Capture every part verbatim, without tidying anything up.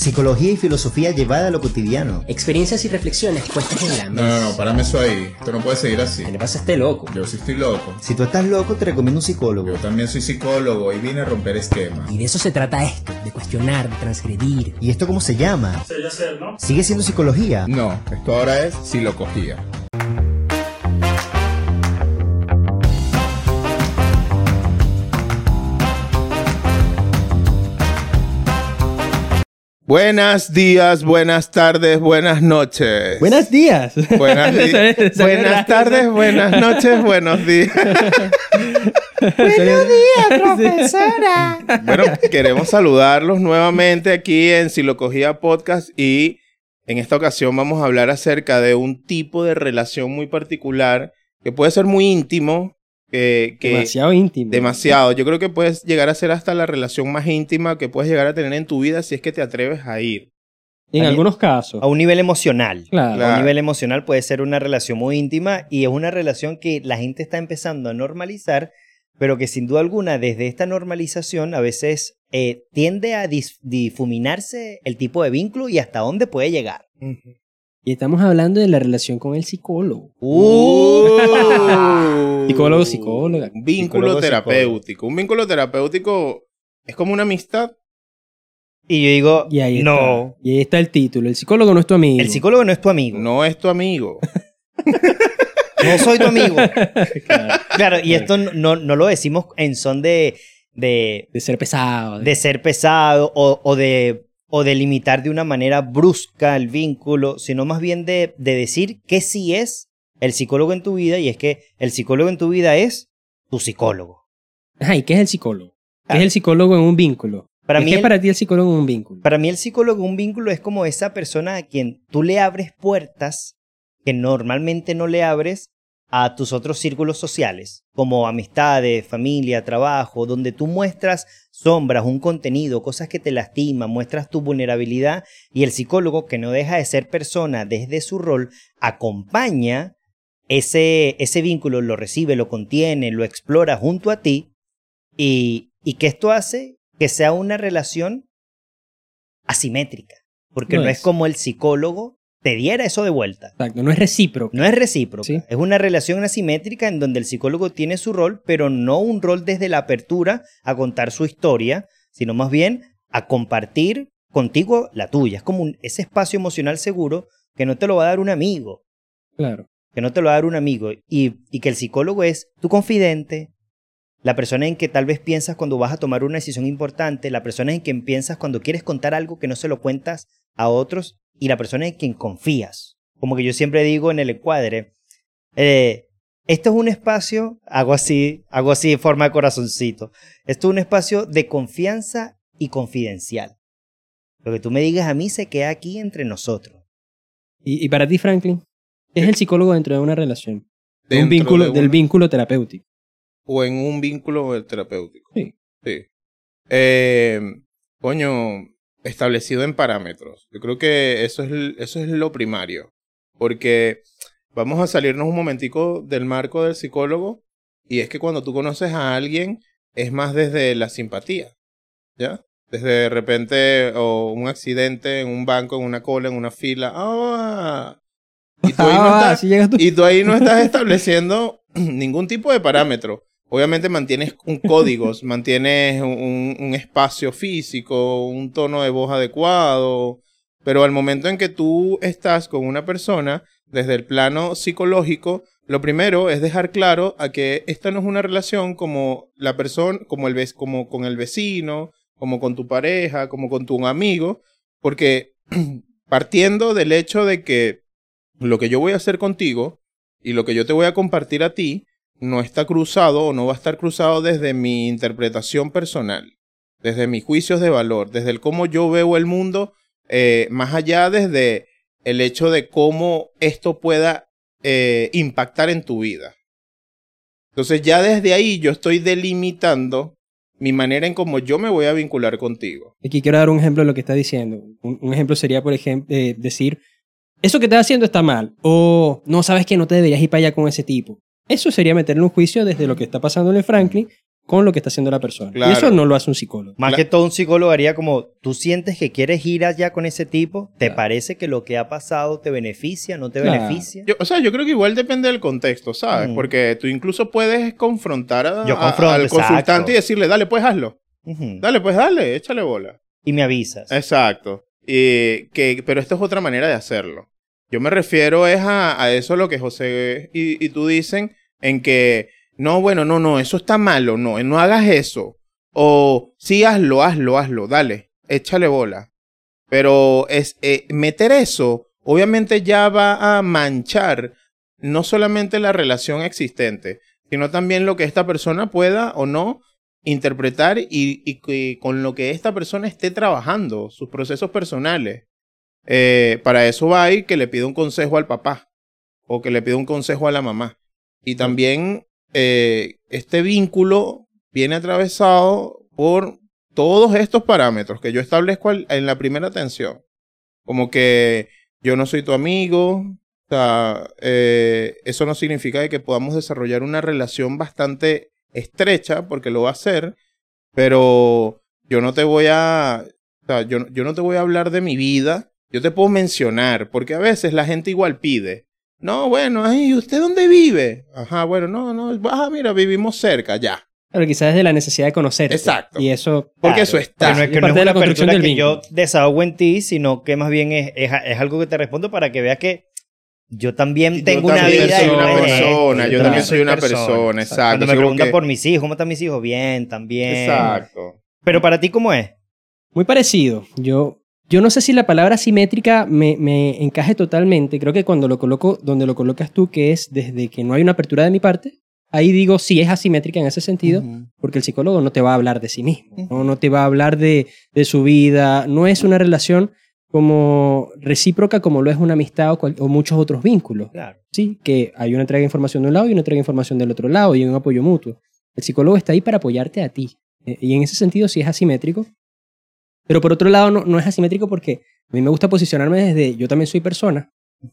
Psicología y filosofía llevada a lo cotidiano. Experiencias y reflexiones puestas en la mesa. No, no, no, párame eso ahí. Esto no puede seguir así. ¿Qué le pasa a este loco? Yo sí estoy loco. Si tú estás loco, te recomiendo un psicólogo. Yo también soy psicólogo y vine a romper esquemas. Y de eso se trata esto, de cuestionar, de transgredir. ¿Y esto cómo se llama? Sí, ya sé, ¿no? ¿Sigue siendo psicología? No, esto ahora es psilocogía. Buenos días, buenas tardes, buenas noches. Buenos días. Buenas, di- buenas tardes, buenas noches, buenos días. Buenos días, profesora. Bueno, queremos saludarlos nuevamente aquí en Psilocogía Podcast y en esta ocasión vamos a hablar acerca de un tipo de relación muy particular que puede ser muy íntimo. Que, que demasiado íntimo. Demasiado. Yo creo que puedes llegar a ser hasta la relación más íntima que puedes llegar a tener en tu vida si es que te atreves a ir. En A algunos casos. A un nivel emocional. Claro. A Claro. un nivel emocional puede ser una relación muy íntima y es una relación que la gente está empezando a normalizar, pero que sin duda alguna desde esta normalización a veces eh, tiende a dis- difuminarse el tipo de vínculo y hasta dónde puede llegar. Y estamos hablando de la relación con el psicólogo. Uh. Psicólogo, psicóloga. Un vínculo Psicólogo, terapéutico. Un vínculo terapéutico es como una amistad. Y yo digo, Y ahí no, está. Y ahí está el título. El psicólogo no es tu amigo. el psicólogo no es tu amigo. No, No es tu amigo. soy tu amigo. Claro. Claro, y esto no, no lo decimos en son de, de, De ser pesado. de ser pesado o, o de... o de limitar de una manera brusca el vínculo, sino más bien de, de decir que sí es el psicólogo en tu vida, y es que el psicólogo en tu vida es tu psicólogo. Ajá, ¿y qué es el psicólogo? ¿Qué Ah. es el psicólogo en un vínculo? Para ¿Qué mí es el- para ti el psicólogo en un vínculo? Para mí el psicólogo en un vínculo es como esa persona a quien tú le abres puertas que normalmente no le abres a tus otros círculos sociales, como amistades, familia, trabajo, donde tú muestras sombras, un contenido, cosas que te lastiman, muestras tu vulnerabilidad, y el psicólogo, que no deja de ser persona desde su rol, acompaña ese, ese vínculo, lo recibe, lo contiene, lo explora junto a ti, y, y que esto hace que sea una relación asimétrica, porque No no es. es como el psicólogo te diera eso de vuelta. Exacto, no es recíproco. No es recíproca, Sí. es una relación asimétrica en donde el psicólogo tiene su rol, pero no un rol desde la apertura a contar su historia, sino más bien a compartir contigo la tuya. Es como un- ese espacio emocional seguro que no te lo va a dar un amigo, Claro. que no te lo va a dar un amigo, y, y que el psicólogo es tu confidente, la persona en que tal vez piensas cuando vas a tomar una decisión importante, la persona en quien piensas cuando quieres contar algo que no se lo cuentas a otros, y la persona en quien confías. Como que yo siempre digo en el encuadre, eh, esto es un espacio, hago así, hago así en forma de corazoncito, esto es un espacio de confianza y confidencial. Lo que tú me digas a mí se queda aquí entre nosotros. ¿Y, y para ti, Franklin? ¿Qué es el psicólogo dentro de una relación? De Dentro un vínculo, de del una- vínculo terapéutico. O en un vínculo terapéutico. Sí. Sí. Eh, coño, establecido en parámetros. Yo creo que eso es, l- eso es lo primario. Porque vamos a salirnos un momentico del marco del psicólogo. Y es que cuando tú conoces a alguien, es más desde la simpatía. ¿Ya? Desde de repente, o un accidente en un banco, en una cola, en una fila. ¡Ah! Y tú ahí no Ah, estás- así llegas tú. y tú ahí no estás estableciendo ningún tipo de parámetro. Obviamente mantienes un códigos, mantienes un, un espacio físico, un tono de voz adecuado, pero al momento en que tú estás con una persona, desde el plano psicológico, lo primero es dejar claro a que esta no es una relación como la persona, como el vec- como con el vecino, como con tu pareja, como con tu amigo, porque partiendo del hecho de que lo que yo voy a hacer contigo y lo que yo te voy a compartir a ti no está cruzado o no va a estar cruzado desde mi interpretación personal, desde mis juicios de valor, desde el cómo yo veo el mundo, eh, más allá desde el hecho de cómo esto pueda eh, impactar en tu vida. Entonces ya desde ahí yo estoy delimitando mi manera en cómo yo me voy a vincular contigo. Aquí quiero dar un ejemplo de lo que está diciendo. Un, un ejemplo sería, por ejemplo, eh, decir, eso que estás haciendo está mal. O no, sabes que no te deberías ir para allá con ese tipo. Eso sería meterle un juicio desde lo que está pasándole Franklin con lo que está haciendo la persona. Claro. Y eso no lo hace un psicólogo. Más Cla- que todo un psicólogo haría como, tú sientes que quieres ir allá con ese tipo, ¿te Claro. parece que lo que ha pasado te beneficia, no te Claro. beneficia? Yo, o sea, yo creo que igual depende del contexto, ¿sabes? Mm. Porque tú incluso puedes confrontar a- Yo a- confronto, al exacto. consultante y decirle, dale, pues hazlo. Ujú. Dale, pues dale, échale bola. Y me avisas. Exacto. Y que, pero esto es otra manera de hacerlo. Yo me refiero es a, a eso lo que José y, y tú dicen, en que, no, bueno, no, no, eso está malo, no, no hagas eso. O sí, hazlo, hazlo, hazlo, dale, échale bola. Pero es eh, meter eso, obviamente ya va a manchar no solamente la relación existente, sino también lo que esta persona pueda o no interpretar y, y, y con lo que esta persona esté trabajando, sus procesos personales. Eh, para eso va a ir que le pida un consejo al papá o que le pida un consejo a la mamá. Y también eh, este vínculo viene atravesado por todos estos parámetros que yo establezco al- en la primera atención. Como que yo no soy tu amigo. O sea, eh, eso no significa de que podamos desarrollar una relación bastante estrecha, porque lo va a hacer, pero yo no te voy a, o sea, yo, yo no te voy a hablar de mi vida. Yo te puedo mencionar, porque a veces la gente igual pide. No, bueno, ay, ¿usted dónde vive? Ajá, bueno, no, no, ah, mira, vivimos cerca, ya. Pero quizás es de la necesidad de conocerte. Exacto. Y eso... Porque Claro, eso está. que no es, que Es no es parte de la una construcción apertura del que yo vínculo. desahogo en ti, sino que más bien es, es, es algo que te respondo para que veas que yo también Yo tengo una también vida. soy y una no es esto. persona, yo también soy una persona, exacto. Cuando me Así como preguntan que- por mis hijos, ¿cómo están mis hijos? Bien, también. Exacto. Pero para ti, ¿cómo es? Muy parecido. Yo, yo no sé si la palabra simétrica me, me encaje totalmente. Creo que cuando lo coloco, donde lo colocas tú, que es desde que no hay una apertura de mi parte, ahí digo sí es asimétrica en ese sentido, Ujú. porque el psicólogo no te va a hablar de sí mismo, Ujú. ¿no? No te va a hablar de, de su vida. No es una relación como recíproca como lo es una amistad o, cual- o muchos otros vínculos. Claro. Sí, que hay una entrega de información de un lado y una entrega de información del otro lado y un apoyo mutuo. El psicólogo está ahí para apoyarte a ti. Eh, Y en ese sentido sí es asimétrico. Pero por otro lado no, no es asimétrico porque a mí me gusta posicionarme desde yo también soy persona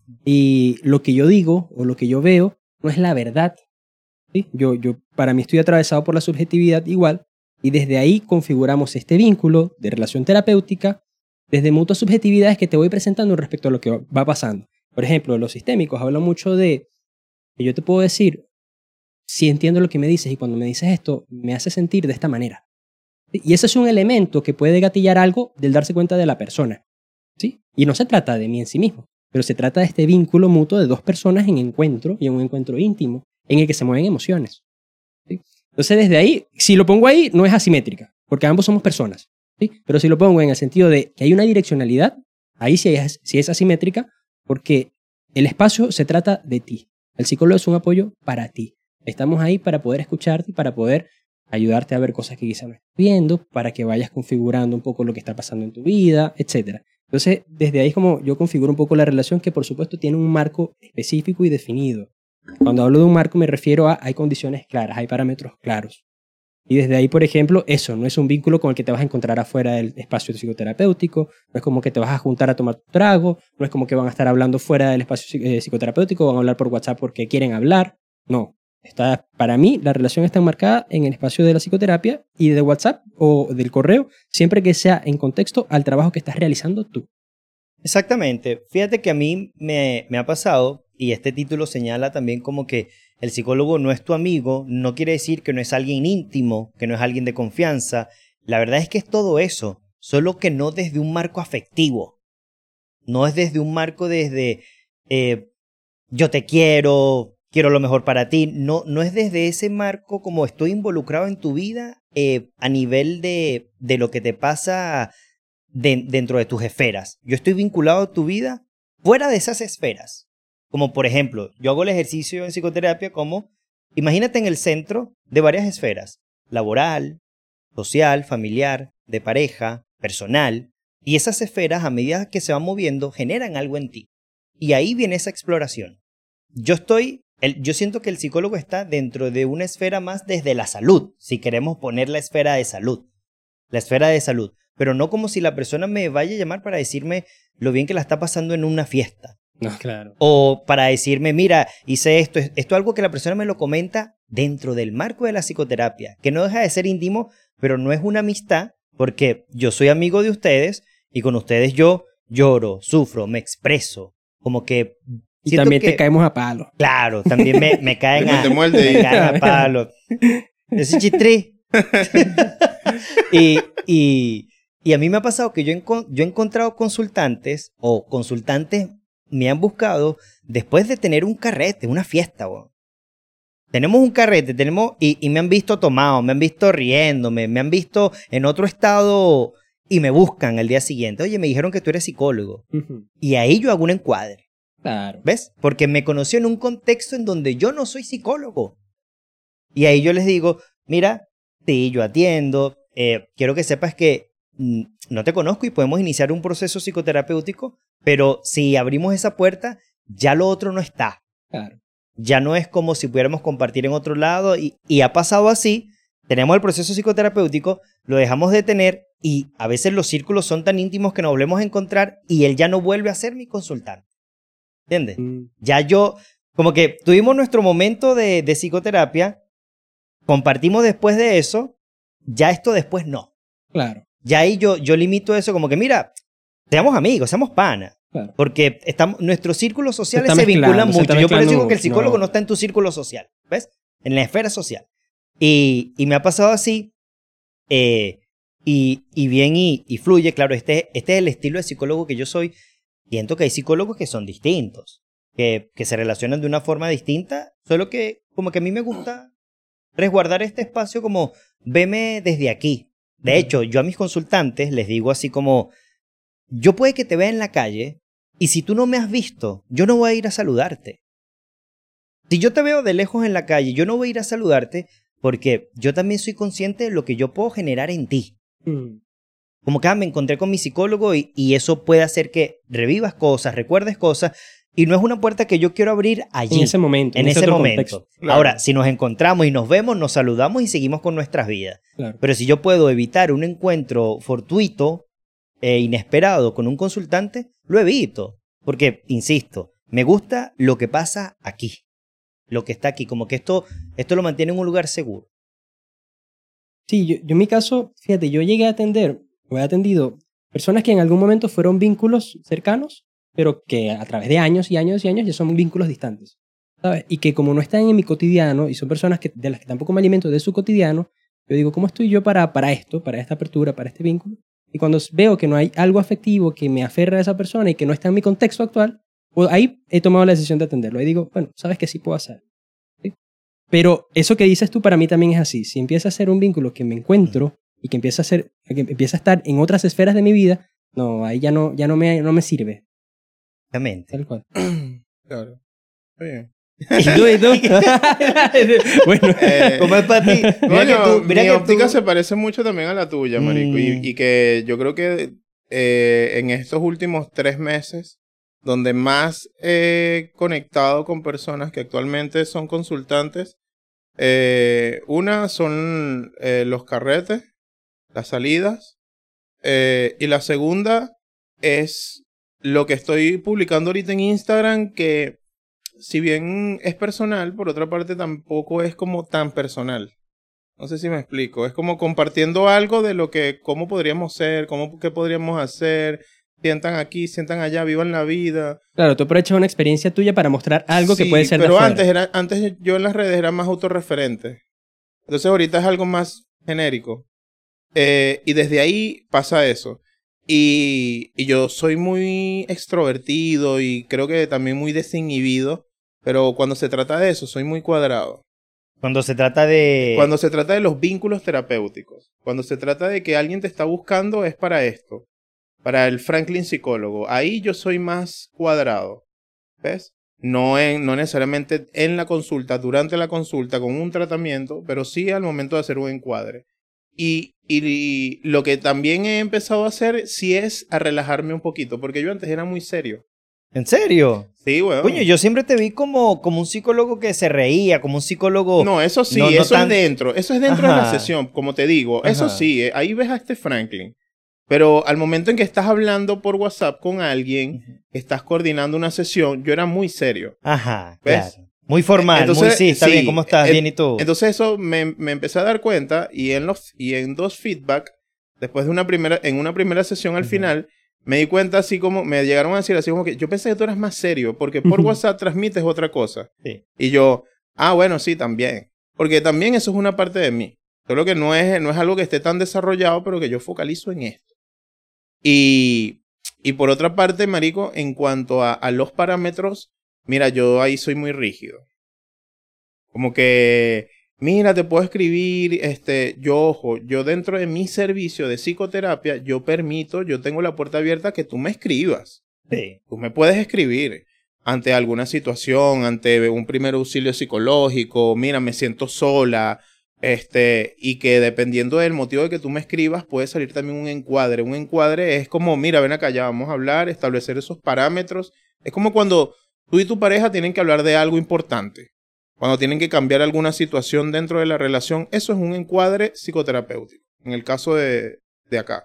y lo que yo digo o lo que yo veo no es la verdad. ¿Sí? Yo, yo para mí estoy atravesado por la subjetividad igual y desde ahí configuramos este vínculo de relación terapéutica desde mutuas subjetividades que te voy presentando respecto a lo que va pasando. Por ejemplo, los sistémicos hablan mucho de que yo te puedo decir si entiendo lo que me dices y cuando me dices esto me hace sentir de esta manera. ¿Sí? Y ese es un elemento que puede gatillar algo del darse cuenta de la persona. ¿Sí? Y no se trata de mí en sí mismo, pero se trata de este vínculo mutuo de dos personas en encuentro y en un encuentro íntimo en el que se mueven emociones. ¿Sí? Entonces desde ahí, si lo pongo ahí, no es asimétrica, porque ambos somos personas. ¿Sí? Pero si lo pongo en el sentido de que hay una direccionalidad, ahí sí es, sí es asimétrica, porque el espacio se trata de ti. El psicólogo es un apoyo para ti. Estamos ahí para poder escucharte y para poder ayudarte a ver cosas que quizás no estás viendo, para que vayas configurando un poco lo que está pasando en tu vida, etcétera. Entonces, desde ahí es como yo configuro un poco la relación que por supuesto tiene un marco específico y definido. Cuando hablo de un marco me refiero a hay condiciones claras, hay parámetros claros. Y desde ahí, por ejemplo, eso no es un vínculo con el que te vas a encontrar afuera del espacio psicoterapéutico, no es como que te vas a juntar a tomar tu trago, no es como que van a estar hablando fuera del espacio eh, psicoterapéutico, van a hablar por WhatsApp porque quieren hablar. No. Está, para mí, la relación está enmarcada en el espacio de la psicoterapia y de WhatsApp o del correo, siempre que sea en contexto al trabajo que estás realizando tú. Exactamente. Fíjate que a mí me, me ha pasado, y este título señala también como que el psicólogo no es tu amigo, no quiere decir que no es alguien íntimo, que no es alguien de confianza. La verdad es que es todo eso, solo que no desde un marco afectivo. No es desde un marco desde eh, yo te quiero, quiero lo mejor para ti. No, no es desde ese marco como estoy involucrado en tu vida eh, a nivel de, de lo que te pasa de, dentro de tus esferas. Yo estoy vinculado a tu vida fuera de esas esferas. Como por ejemplo, yo hago el ejercicio en psicoterapia como, imagínate en el centro de varias esferas, laboral, social, familiar, de pareja, personal, y esas esferas a medida que se van moviendo generan algo en ti. Y ahí viene esa exploración. Yo estoy, el, yo siento que el psicólogo está dentro de una esfera más desde la salud, si queremos poner la esfera de salud, la esfera de salud, pero no como si la persona me vaya a llamar para decirme lo bien que la está pasando en una fiesta. No, claro. O para decirme, mira, hice esto. Esto es algo que la persona me lo comenta dentro del marco de la psicoterapia, que no deja de ser íntimo, pero no es una amistad, porque yo soy amigo de ustedes y con ustedes yo lloro, sufro, me expreso. Como que... Y también que, te caemos a palo. Claro, también me, me caen a, te muerde. me caen a palo. Ese chistri. y, y, y a mí me ha pasado que yo he, yo he encontrado consultantes o consultantes me han buscado después de tener un carrete, una fiesta. Bo. Tenemos un carrete, tenemos y, y me han visto tomado, me han visto riéndome, me han visto en otro estado y me buscan al día siguiente. Oye, me dijeron que tú eres psicólogo. Uh-huh. Y ahí yo hago un encuadre. Claro. ¿Ves? Porque me conoció en un contexto en donde yo no soy psicólogo. Y ahí yo les digo, mira, sí, yo atiendo, eh, quiero que sepas que mm, no te conozco y podemos iniciar un proceso psicoterapéutico, pero si abrimos esa puerta, ya lo otro no está. Claro. Ya no es como si pudiéramos compartir en otro lado y, y ha pasado así, tenemos el proceso psicoterapéutico, lo dejamos de tener y a veces los círculos son tan íntimos que nos volvemos a encontrar y él ya no vuelve a ser mi consultante. ¿Entiendes? Mm. Ya yo, como que tuvimos nuestro momento de, de psicoterapia, compartimos después de eso, ya esto después no. Claro. Ya ahí yo, yo limito eso como que, mira, seamos amigos, seamos panas. Claro. Porque estamos, nuestros círculos sociales se, se vinculan mucho. Yo por eso digo que el psicólogo no. no está en tu círculo social, ¿ves? En la esfera social. Y, y me ha pasado así, eh, y, y bien, y, y fluye. Claro, este, este es el estilo de psicólogo que yo soy. Siento que hay psicólogos que son distintos, que, que se relacionan de una forma distinta, solo que como que a mí me gusta resguardar este espacio como, veme desde aquí. De hecho, yo a mis consultantes les digo así como, yo puede que te vea en la calle y si tú no me has visto, yo no voy a ir a saludarte. Si yo te veo de lejos en la calle, yo no voy a ir a saludarte porque yo también soy consciente de lo que yo puedo generar en ti. Mm. Como que ah, me encontré con mi psicólogo y, y eso puede hacer que revivas cosas, recuerdes cosas y no es una puerta que yo quiero abrir allí. En ese momento. En, en ese, ese momento. Claro. Ahora, si nos encontramos y nos vemos, nos saludamos y seguimos con nuestras vidas. Claro. Pero si yo puedo evitar un encuentro fortuito e inesperado con un consultante, lo evito. Porque, insisto, me gusta lo que pasa aquí. Lo que está aquí. Como que esto, esto lo mantiene en un lugar seguro. Sí, yo, yo en mi caso, fíjate, yo llegué a atender, o he atendido personas que en algún momento fueron vínculos cercanos, pero que a través de años y años y años ya son vínculos distantes, ¿sabes? Y que como no están en mi cotidiano y son personas que, de las que tampoco me alimento de su cotidiano, yo digo, ¿cómo estoy yo para, para esto, para esta apertura, para este vínculo? Y cuando veo que no hay algo afectivo que me aferra a esa persona y que no está en mi contexto actual, pues ahí he tomado la decisión de atenderlo. Ahí digo, bueno, sabes que sí puedo hacer. ¿Sí? Pero eso que dices tú para mí también es así. Si empieza a ser un vínculo que me encuentro y que empieza a, ser, que empieza a estar en otras esferas de mi vida, no, ahí ya no, ya no, me, no me sirve. Exactamente. Tal cual. Claro. Está bien. ¿Y tú, y tú? Bueno, eh, ¿cómo es para ti? Mira Coño, que tú, mira mi que óptica tú... se parece mucho también a la tuya, marico. Mm. Y, y que yo creo que eh, en estos últimos tres meses, donde más he conectado con personas que actualmente son consultantes, eh, una son eh, los carretes, las salidas, eh, y la segunda es lo que estoy publicando ahorita en Instagram, que si bien es personal, por otra parte tampoco es como tan personal. No sé si me explico. Es como compartiendo algo de lo que, cómo podríamos ser, cómo, qué podríamos hacer. Sientan aquí, sientan allá, vivan la vida. Claro, tú aprovechas una experiencia tuya para mostrar algo sí, que puede ser de pero afuera. antes, era, antes yo en las redes era más autorreferente. Entonces ahorita es algo más genérico. Eh, y desde ahí pasa eso. Y, y yo soy muy extrovertido y creo que también muy desinhibido. Pero cuando se trata de eso, soy muy cuadrado. Cuando se trata de... Cuando se trata de los vínculos terapéuticos. Cuando se trata de que alguien te está buscando es para esto. Para el Franklin psicólogo. Ahí yo soy más cuadrado. ¿Ves? No, en, no necesariamente en la consulta, durante la consulta, con un tratamiento, pero sí al momento de hacer un encuadre. Y, y, y lo que también he empezado a hacer sí es a relajarme un poquito. Porque yo antes era muy serio. ¿En serio? Sí, weón. Coño, yo siempre te vi como, como un psicólogo que se reía, como un psicólogo... No, eso sí, no, no eso tan... es dentro. Eso es dentro Ajá. de la sesión, como te digo. Ajá. Eso sí, eh, ahí ves a este Franklin. Pero al momento en que estás hablando por WhatsApp con alguien, uh-huh. estás coordinando una sesión, yo era muy serio. Ajá, ¿Ves? claro. Muy formal, Entonces, muy sí, está sí, bien, ¿cómo estás? en- Bien, ¿y tú? Entonces eso me, me empecé a dar cuenta y en, los, y en dos feedback, después de una primera, en una primera sesión al Ujú. final, me di cuenta así como, me llegaron a decir así como que yo pensé que tú eras más serio porque por Ujú. WhatsApp transmites otra cosa. Sí. Y yo, ah, bueno, sí, también. Porque también eso es una parte de mí. Solo que no es, no es algo que esté tan desarrollado, pero que yo focalizo en esto. Y, y por otra parte, marico, en cuanto a, a los parámetros, mira, yo ahí soy muy rígido. Como que, mira, te puedo escribir, este, yo, ojo, yo dentro de mi servicio de psicoterapia, yo permito, yo tengo la puerta abierta que tú me escribas. Sí. Tú me puedes escribir ante alguna situación, ante un primer auxilio psicológico, mira, me siento sola, este, y que dependiendo del motivo de que tú me escribas, puede salir también un encuadre. Un encuadre es como, mira, ven acá, ya vamos a hablar, establecer esos parámetros. Es como cuando tú y tu pareja tienen que hablar de algo importante. Cuando tienen que cambiar alguna situación dentro de la relación, eso es un encuadre psicoterapéutico, en el caso de, de acá.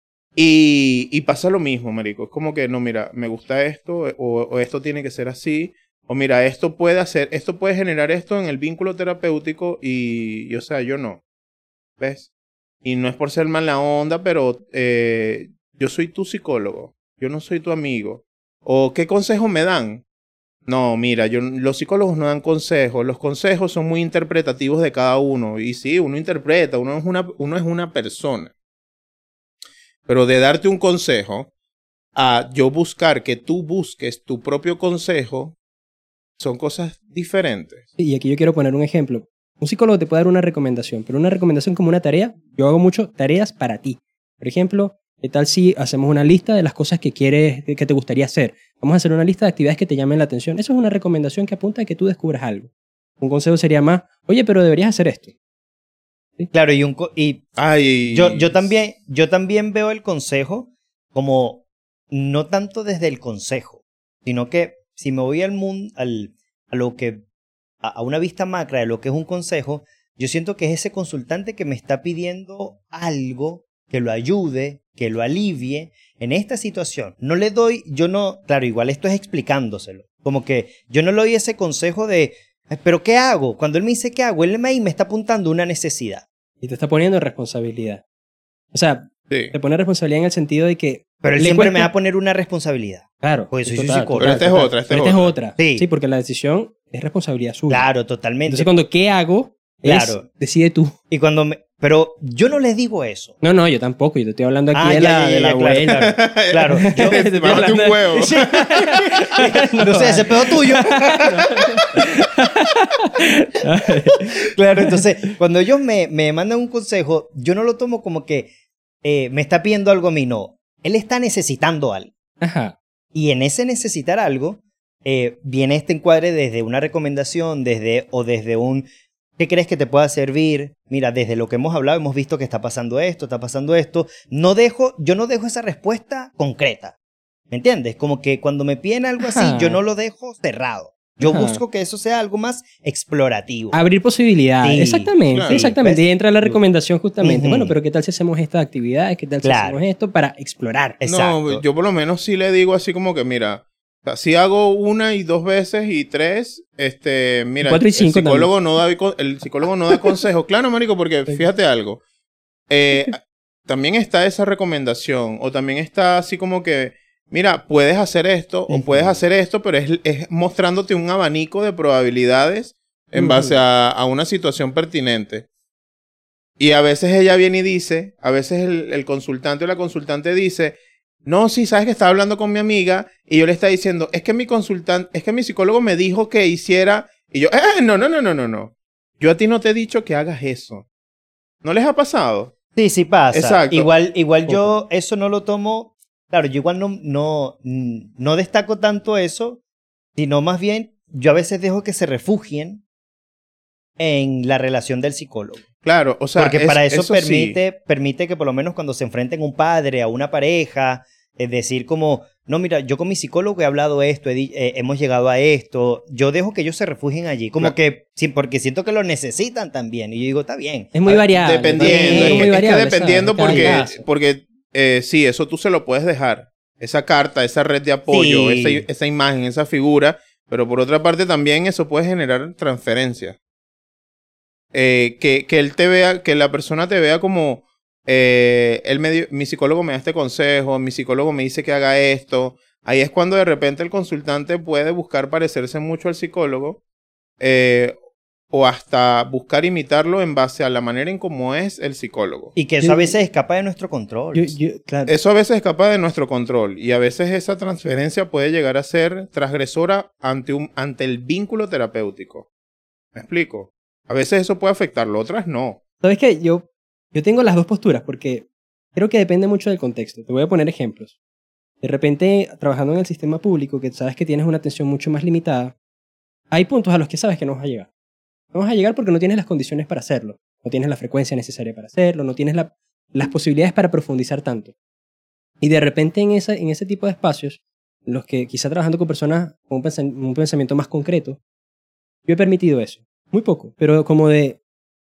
Y, y pasa lo mismo, marico. Es como que, no, mira, me gusta esto, o, o esto tiene que ser así, o mira, esto puede hacer, esto puede generar esto en el vínculo terapéutico y, y o sea, yo no. ¿Ves? Y no es por ser mala onda, pero eh, yo soy tu psicólogo, yo no soy tu amigo. ¿O qué consejo me dan? No, mira, yo, los psicólogos no dan consejos, los consejos son muy interpretativos de cada uno. Y sí, uno interpreta, uno es una, uno es una persona. Pero de darte un consejo a yo buscar que tú busques tu propio consejo, son cosas diferentes. Y aquí yo quiero poner un ejemplo. Un psicólogo te puede dar una recomendación, pero una recomendación como una tarea, yo hago mucho tareas para ti. Por ejemplo, ¿qué tal si hacemos una lista de las cosas que quieres, que te gustaría hacer? Vamos a hacer una lista de actividades que te llamen la atención. Eso es una recomendación que apunta a que tú descubras algo. Un consejo sería más, oye, pero deberías hacer esto. Claro, y, un, co- y Ay, yo, yo, también, yo también veo el consejo como no tanto desde el consejo, sino que si me voy al mundo, al, a lo que, a, a una vista macra de lo que es un consejo, yo siento que es ese consultante que me está pidiendo algo que lo ayude, que lo alivie en esta situación. No le doy, yo no, claro, igual esto es explicándoselo, como que yo no le doy ese consejo de, pero ¿qué hago? Cuando él me dice ¿qué hago? Él me, me está apuntando una necesidad. Y te está poniendo en responsabilidad. O sea, sí. te pone responsabilidad en el sentido de que... Pero él le siempre cuesta- me va a poner una responsabilidad. Claro. Porque soy su total, psicólogo. Pero esta es total. otra, esta Pero es esta es otra. otra. Sí. Sí, porque la decisión es responsabilidad suya. Claro, totalmente. Entonces cuando ¿qué hago? Claro. Es, decide tú. Y cuando me, pero yo no les digo eso. No, no, yo tampoco. Yo te estoy hablando aquí Ah, de ya, la, ya, de ya, la claro, abuela. Claro, yo, Te estoy Mámate un hablando- huevo. Sí. no sé, ese pedo tuyo. Claro, entonces, cuando ellos me, me mandan un consejo, yo no lo tomo como que eh, me está pidiendo algo a mí, no. Él está necesitando algo. Ajá. Y en ese necesitar algo, eh, viene este encuadre desde una recomendación, desde, o desde un, ¿qué crees que te pueda servir? Mira, desde lo que hemos hablado, hemos visto que está pasando esto, está pasando esto. No dejo, yo no dejo esa respuesta concreta. ¿Me entiendes? Como que cuando me piden algo así, Ajá. yo no lo dejo cerrado. Yo Ajá. busco que eso sea algo más explorativo. Abrir posibilidades. Sí, exactamente, claro. exactamente. ¿Ves? Y entra la recomendación justamente. Ujú. Bueno, pero ¿qué tal si hacemos estas actividades? ¿Qué tal si Claro. hacemos esto para explorar? Exacto. No, yo por lo menos sí le digo así como que, mira, o sea, si hago una y dos veces y tres, este, mira, Cuatro y cinco el psicólogo no da el psicólogo no da consejos. Claro, marico, porque Sí. fíjate algo. Eh, también está esa recomendación o también está así como que, mira, puedes hacer esto o Ujú. puedes hacer esto, pero es, es mostrándote un abanico de probabilidades en Ujú. base a, a una situación pertinente. Y a veces ella viene y dice, a veces el, el consultante o la consultante dice, no, sí, sabes que estaba hablando con mi amiga y yo le estaba diciendo, es que mi consultante, es que mi psicólogo me dijo que hiciera, y yo, eh, no, no, no, no, no, no. Yo a ti no te he dicho que hagas eso. ¿No les ha pasado? Sí, sí pasa. Exacto. Igual, igual yo eso no lo tomo, claro, yo igual no, no, no destaco tanto eso, sino más bien yo a veces dejo que se refugien en la relación del psicólogo. Claro, o sea, Porque es- para eso, sí. permite, permite que por lo menos cuando se enfrenten un padre a una pareja, es decir, como, no, mira, yo con mi psicólogo he hablado esto, he di- eh, hemos llegado a esto, yo dejo que ellos se refugien allí, como Claro. que, sí, porque siento que lo necesitan también, y yo digo, está bien. Es muy Ah, variable. Dependiendo, también, es que, muy es que variable, dependiendo ¿sabes? Cada porque, caso. porque eh, sí, eso tú se lo puedes dejar. esa carta, esa red de apoyo, Sí. esa, esa imagen, esa figura, pero por otra parte también eso puede generar transferencias. Eh, que, que él te vea, que la persona te vea como, eh, él me dio- mi psicólogo me da este consejo, mi psicólogo me dice que haga esto. Ahí es cuando de repente el consultante puede buscar parecerse mucho al psicólogo, eh, o hasta buscar imitarlo en base a la manera en cómo es el psicólogo. Y que eso Yo- a veces escapa de nuestro control. Yo, yo- claro. Eso a veces escapa de nuestro control y a veces esa transferencia puede llegar a ser transgresora ante, un, ante el vínculo terapéutico. ¿Me explico? A veces eso puede afectarlo, otras no. ¿Sabes qué? Yo, yo tengo las dos posturas porque creo que depende mucho del contexto. Te voy a poner ejemplos. De repente, trabajando en el sistema público, que sabes que tienes una atención mucho más limitada, hay puntos a los que sabes que no vas a llegar. No vas a llegar porque no tienes las condiciones para hacerlo. No tienes la frecuencia necesaria para hacerlo, no tienes la- las posibilidades para profundizar tanto. Y de repente en, esa, en ese tipo de espacios, en los que quizá trabajando con personas con un, pensa- un pensamiento más concreto, yo he permitido eso. Muy poco, pero como de,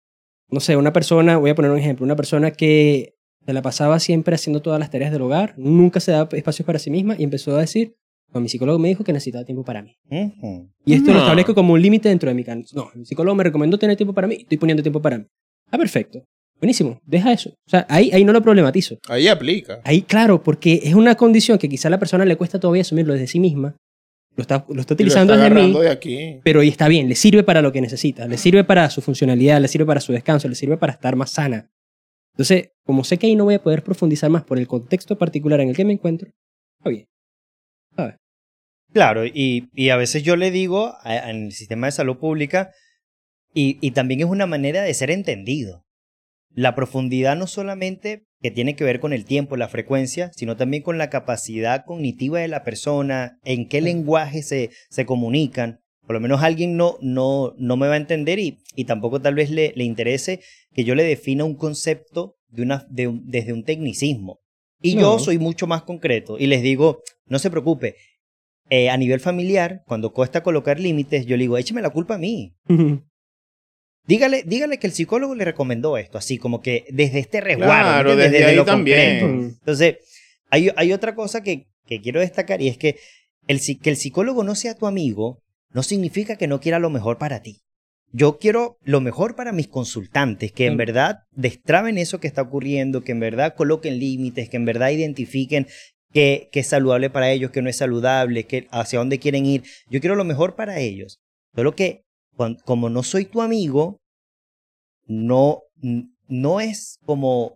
no sé, una persona, voy a poner un ejemplo, una persona que se la pasaba siempre haciendo todas las tareas del hogar, nunca se daba espacios para sí misma y empezó a decir, no, mi psicólogo me dijo que necesitaba tiempo para mí. Ujú. Y esto lo No. establezco como un límite dentro de mi canal. No, mi psicólogo me recomendó tener tiempo para mí, estoy poniendo tiempo para mí. Ah, perfecto. Buenísimo, deja eso. O sea, ahí, ahí no lo problematizo. Ahí aplica. Ahí, claro, porque es una condición que quizá a la persona le cuesta todavía asumirlo desde sí misma. Lo está, lo está Y lo utilizando está desde mí, agarrando de aquí. pero ahí está bien, le sirve para lo que necesita, le sirve para su funcionalidad, le sirve para su descanso, le sirve para estar más sana. Entonces, como sé que ahí no voy a poder profundizar más por el contexto particular en el que me encuentro, está bien. ¿Sabes? Claro, y, y a veces yo le digo a- en el sistema de salud pública, y, y también es una manera de ser entendido. La profundidad no solamente que tiene que ver con el tiempo, la frecuencia, sino también con la capacidad cognitiva de la persona, en qué lenguaje se, se comunican. Por lo menos alguien no, no, no me va a entender y, y tampoco tal vez le, le interese que yo le defina un concepto de una, de un- desde un tecnicismo. Y No. yo soy mucho más concreto y les digo, no se preocupe, eh, a nivel familiar, cuando cuesta colocar límites, yo le digo, écheme la culpa a mí. Dígale, dígale que el psicólogo le recomendó esto, así como que desde este resguardo, Claro, ¿me entiendes? desde ahí lo también. concreto. Entonces, hay, hay otra cosa que, que quiero destacar y es que el, psi- que el psicólogo no sea tu amigo no significa que no quiera lo mejor para ti. Yo quiero lo mejor para mis consultantes, que en Claro. verdad destraben eso que está ocurriendo, que en verdad coloquen límites, que en verdad identifiquen qué qué es saludable para ellos, qué no es saludable, qué, hacia dónde quieren ir. Yo quiero lo mejor para ellos. Solo que cuan- como no soy tu amigo, no, n- no es como,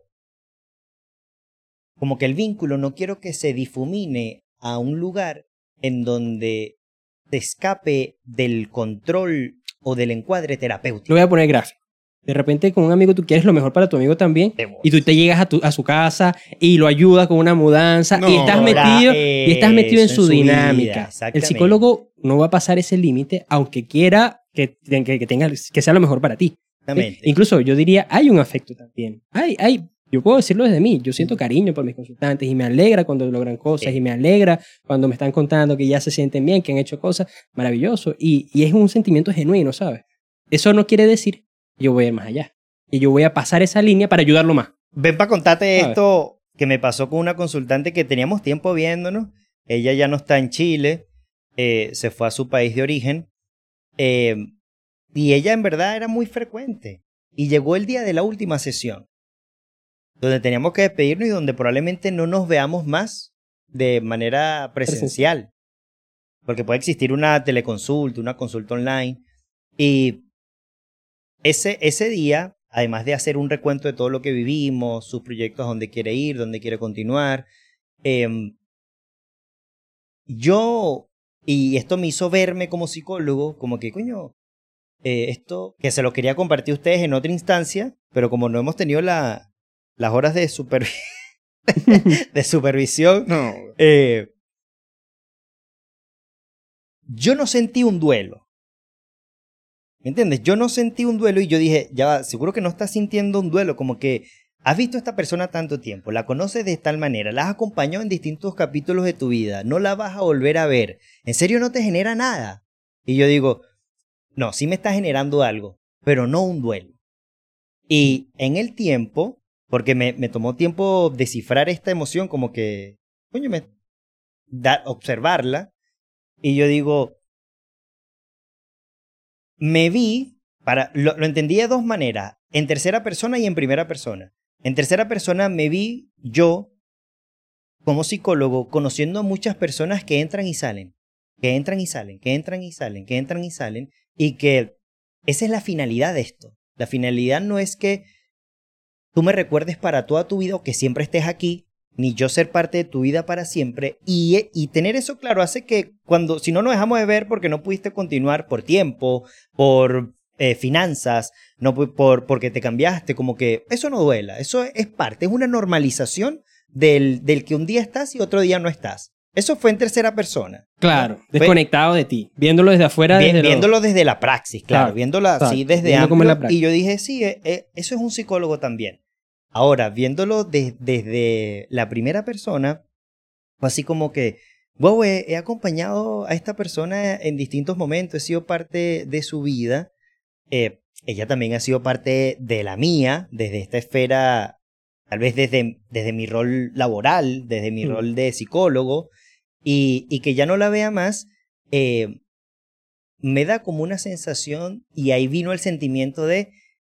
como que el vínculo no quiero que se difumine a un lugar en donde se escape del control o del encuadre Lo terapéutico. voy a poner gráfico. De repente con un amigo tú quieres lo mejor para tu amigo también De vos. y tú te llegas a, tu, a su casa y lo ayudas con una mudanza No. y estás Ahora, metido y estás metido en eso, su, en su vida, dinámica. El exactamente. psicólogo no va a pasar ese límite aunque quiera que, que, que tenga, que sea lo mejor para ti. Exactamente. Incluso yo diría, hay un afecto también. Hay, hay, yo puedo decirlo desde mí. Yo siento cariño por mis consultantes y me alegra cuando logran cosas Sí. y me alegra cuando me están contando que ya se sienten bien, que han hecho cosas. Maravilloso. Y, y es un sentimiento genuino, ¿sabes? Eso no quiere decir que yo voy a ir más allá. Y yo voy a pasar esa línea para ayudarlo más. Ven para contarte A ver. esto que me pasó con una consultante que teníamos tiempo viéndonos. Ella ya no está en Chile, eh, se fue a su país de origen. eh, y ella en verdad era muy frecuente. Y llegó el día de la última sesión, donde teníamos que despedirnos y donde probablemente no nos veamos más de manera presencial. Porque puede existir una teleconsulta, una consulta online. Y ese, ese día, además de hacer un recuento de todo lo que vivimos, sus proyectos, dónde quiere ir, dónde quiere continuar, em, yo, y esto me hizo verme como psicólogo, como que, coño, eh, esto que se lo quería compartir a ustedes en otra instancia, pero como no hemos tenido la, las horas de, supervi- de supervisión, No. eh, yo no sentí un duelo. ¿Me entiendes? Yo no sentí un duelo y yo dije, ya va, seguro que no estás sintiendo un duelo, como que has visto a esta persona tanto tiempo, la conoces de tal manera, la has acompañado en distintos capítulos de tu vida, no la vas a volver a ver. ¿En serio no te genera nada? Y yo digo, no, sí me está generando algo, pero no un duelo. Y en el tiempo, porque me, me tomó tiempo descifrar esta emoción, como que, coño, me, da, observarla y yo digo, me vi, para, lo, lo entendí de dos maneras, en tercera persona y en primera persona. En tercera persona me vi yo como psicólogo conociendo a muchas personas que entran y salen, que entran y salen, que entran y salen, que entran y salen, y que esa es la finalidad de esto. La finalidad no es que tú me recuerdes para toda tu vida o que siempre estés aquí, ni yo ser parte de tu vida para siempre. Y, y tener eso claro hace que cuando, si no nos dejamos de ver porque no pudiste continuar por tiempo, por eh, finanzas, no por, porque te cambiaste, como que eso no duela. Eso es parte, es una normalización del, del que un día estás y otro día no estás. Eso fue en tercera persona. Claro, Fue, desconectado de ti, viéndolo desde afuera. vi, Desde viéndolo lo... desde la praxis, claro, claro viéndolo así desde viendo cómo es la amplio. praxis. Y yo dije, sí, eh, eh, eso es un psicólogo también. Ahora, viéndolo de, desde la primera persona, fue así como que, wow, he, he acompañado a esta persona en distintos momentos, he sido parte de su vida. Eh, ella también ha sido parte de la mía, desde esta esfera, tal vez desde, desde mi rol laboral, desde mi mm. rol de psicólogo, y, y que ya no la vea más, eh, me da como una sensación, y ahí vino el sentimiento de,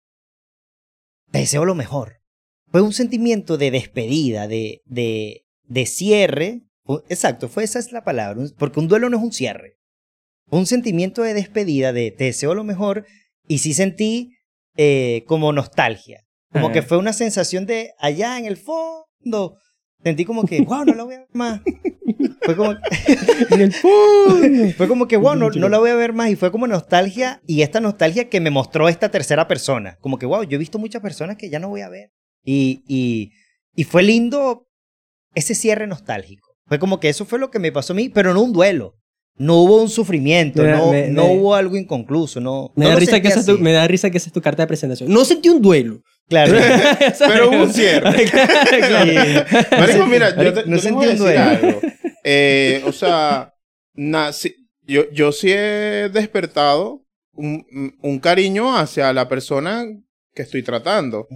te deseo lo mejor. Fue un sentimiento de despedida, de, de, de cierre. Exacto, fue esa es la palabra, porque un duelo no es un cierre. Un sentimiento de despedida, de te deseo lo mejor, y sí sentí eh, como nostalgia. Como Ajá. que fue una sensación de allá en el fondo. Sentí como que, wow, no la voy a ver más. Fue como, en el fondo. Fue como que, wow, no, no la voy a ver más. Y fue como nostalgia, y esta nostalgia que me mostró esta tercera persona. Como que, wow, yo he visto muchas personas que ya no voy a ver. Y, y, y fue lindo ese cierre nostálgico. Fue como que eso fue lo que me pasó a mí, pero no un duelo. No hubo un sufrimiento, me, no, me, no me, hubo algo inconcluso. No, me, no da risa que esa tu, me da risa que esa es tu carta de presentación. No sentí un duelo. Claro. Pero hubo un cierre. Claro. Marico, mira, yo, te, no yo sentí un duelo. Algo. duelo. Eh, o sea, na, si, yo, yo sí he despertado un, un cariño hacia la persona que estoy tratando.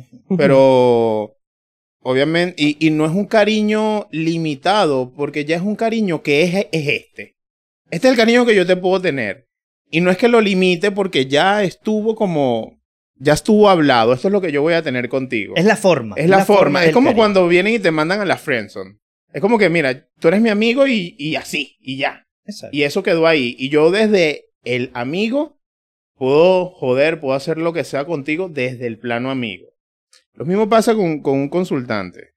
Pero obviamente, y, y no es un cariño limitado, porque ya es un cariño que es, es este. Este es el cariño que yo te puedo tener. Y no es que lo limite porque ya estuvo como, ya estuvo hablado. Esto es lo que yo voy a tener contigo. Es la forma. Es la, la forma. forma es como cariño. Cuando vienen y te mandan a la friendzone. Es como que, mira, tú eres mi amigo y, y así, y ya. Exacto. Y eso quedó ahí. Y yo desde el amigo puedo joder, puedo hacer lo que sea contigo desde el plano amigo. Lo mismo pasa con, con un consultante.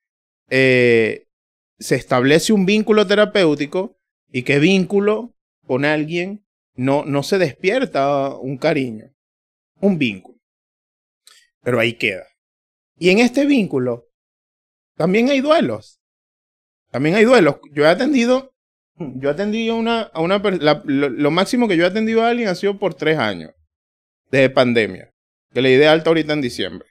Eh, se establece un vínculo terapéutico y qué vínculo con alguien no, no se despierta un cariño, un vínculo. Pero ahí queda. Y en este vínculo también hay duelos. También hay duelos. Yo he atendido, yo he atendido una, a una la, lo, lo máximo que yo he atendido a alguien ha sido por tres años de pandemia. Que le di de alta ahorita en diciembre.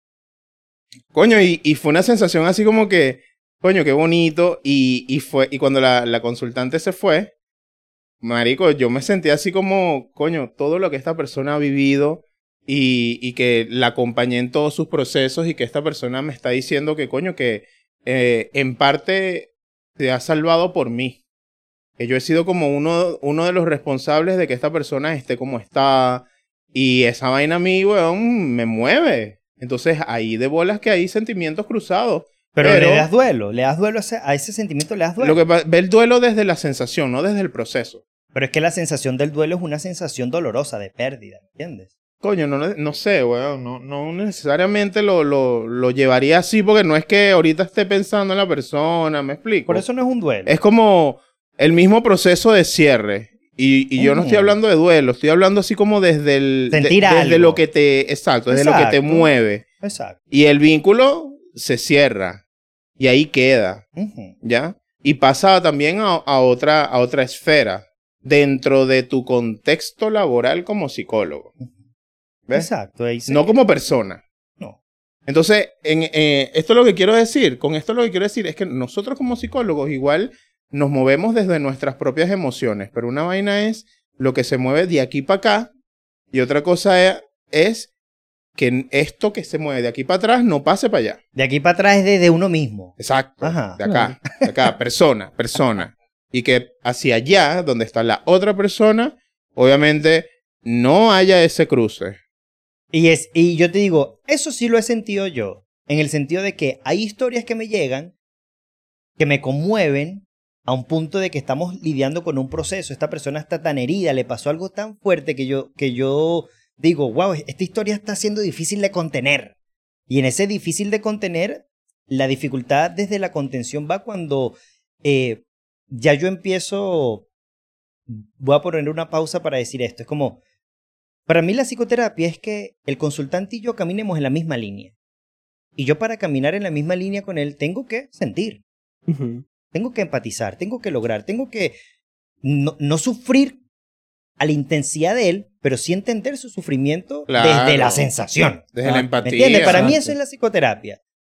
Coño, y, y fue una sensación así como que, coño, qué bonito. Y, y, fue, y cuando la, la consultante se fue, marico, yo me sentí así como, coño, todo lo que esta persona ha vivido y, y que la acompañé en todos sus procesos y que esta persona me está diciendo que, coño, que eh, en parte se ha salvado por mí. Que yo he sido como uno, uno de los responsables de que esta persona esté como está. Y esa vaina a mí, weón, me mueve. Entonces, ahí de bolas que hay sentimientos cruzados. Pero, pero le das duelo, le das duelo a ese, a ese sentimiento, le das duelo. Lo que ve el duelo desde la sensación, no desde el proceso. Pero es que la sensación del duelo es una sensación dolorosa de pérdida, ¿entiendes? Coño, no, no sé, weón, no, no necesariamente lo, lo, lo llevaría así porque no es que ahorita esté pensando en la persona, ¿me explico? Por eso no es un duelo. Es como el mismo proceso de cierre. Y, y yo mm. no estoy hablando de duelo, estoy hablando así como desde el... Sentir de, algo. Desde lo que te... Exacto, desde exacto. lo que te mueve. Exacto. Y el vínculo se cierra. Y ahí queda. Uh-huh. ¿Ya? Y pasa también a, a, otra, a otra esfera. Dentro de tu contexto laboral como psicólogo. ¿Ves? Exacto. Ahí se... No como persona. No. Entonces, en, eh, esto es lo que quiero decir. Con esto lo que quiero decir es que nosotros como psicólogos igual... nos movemos desde nuestras propias emociones, pero una vaina es lo que se mueve de aquí para acá y otra cosa es que esto que se mueve de aquí para atrás no pase para allá. De aquí para atrás es desde uno mismo. Exacto. Ajá. De acá, de acá, persona, persona. y que hacia allá, donde está la otra persona, obviamente no haya ese cruce. Y, es, y yo te digo, eso sí lo he sentido yo, en el sentido de que hay historias que me llegan, que me conmueven, a un punto de que estamos lidiando con un proceso. Esta persona está tan herida, le pasó algo tan fuerte que yo, que yo digo, wow, esta historia está siendo difícil de contener. Y en ese difícil de contener, la dificultad desde la contención va cuando eh, ya yo empiezo, voy a poner una pausa para decir esto, es como, para mí la psicoterapia es que el consultante y yo caminemos en la misma línea. Y yo para caminar en la misma línea con él tengo que sentir. Ujú. Tengo que empatizar, tengo que lograr, tengo que no, no sufrir a la intensidad de él, pero sí entender su sufrimiento Claro. desde la sensación. Desde Ah, la ¿Me empatía. entiendes? Para mí Exacto. eso es la psicoterapia.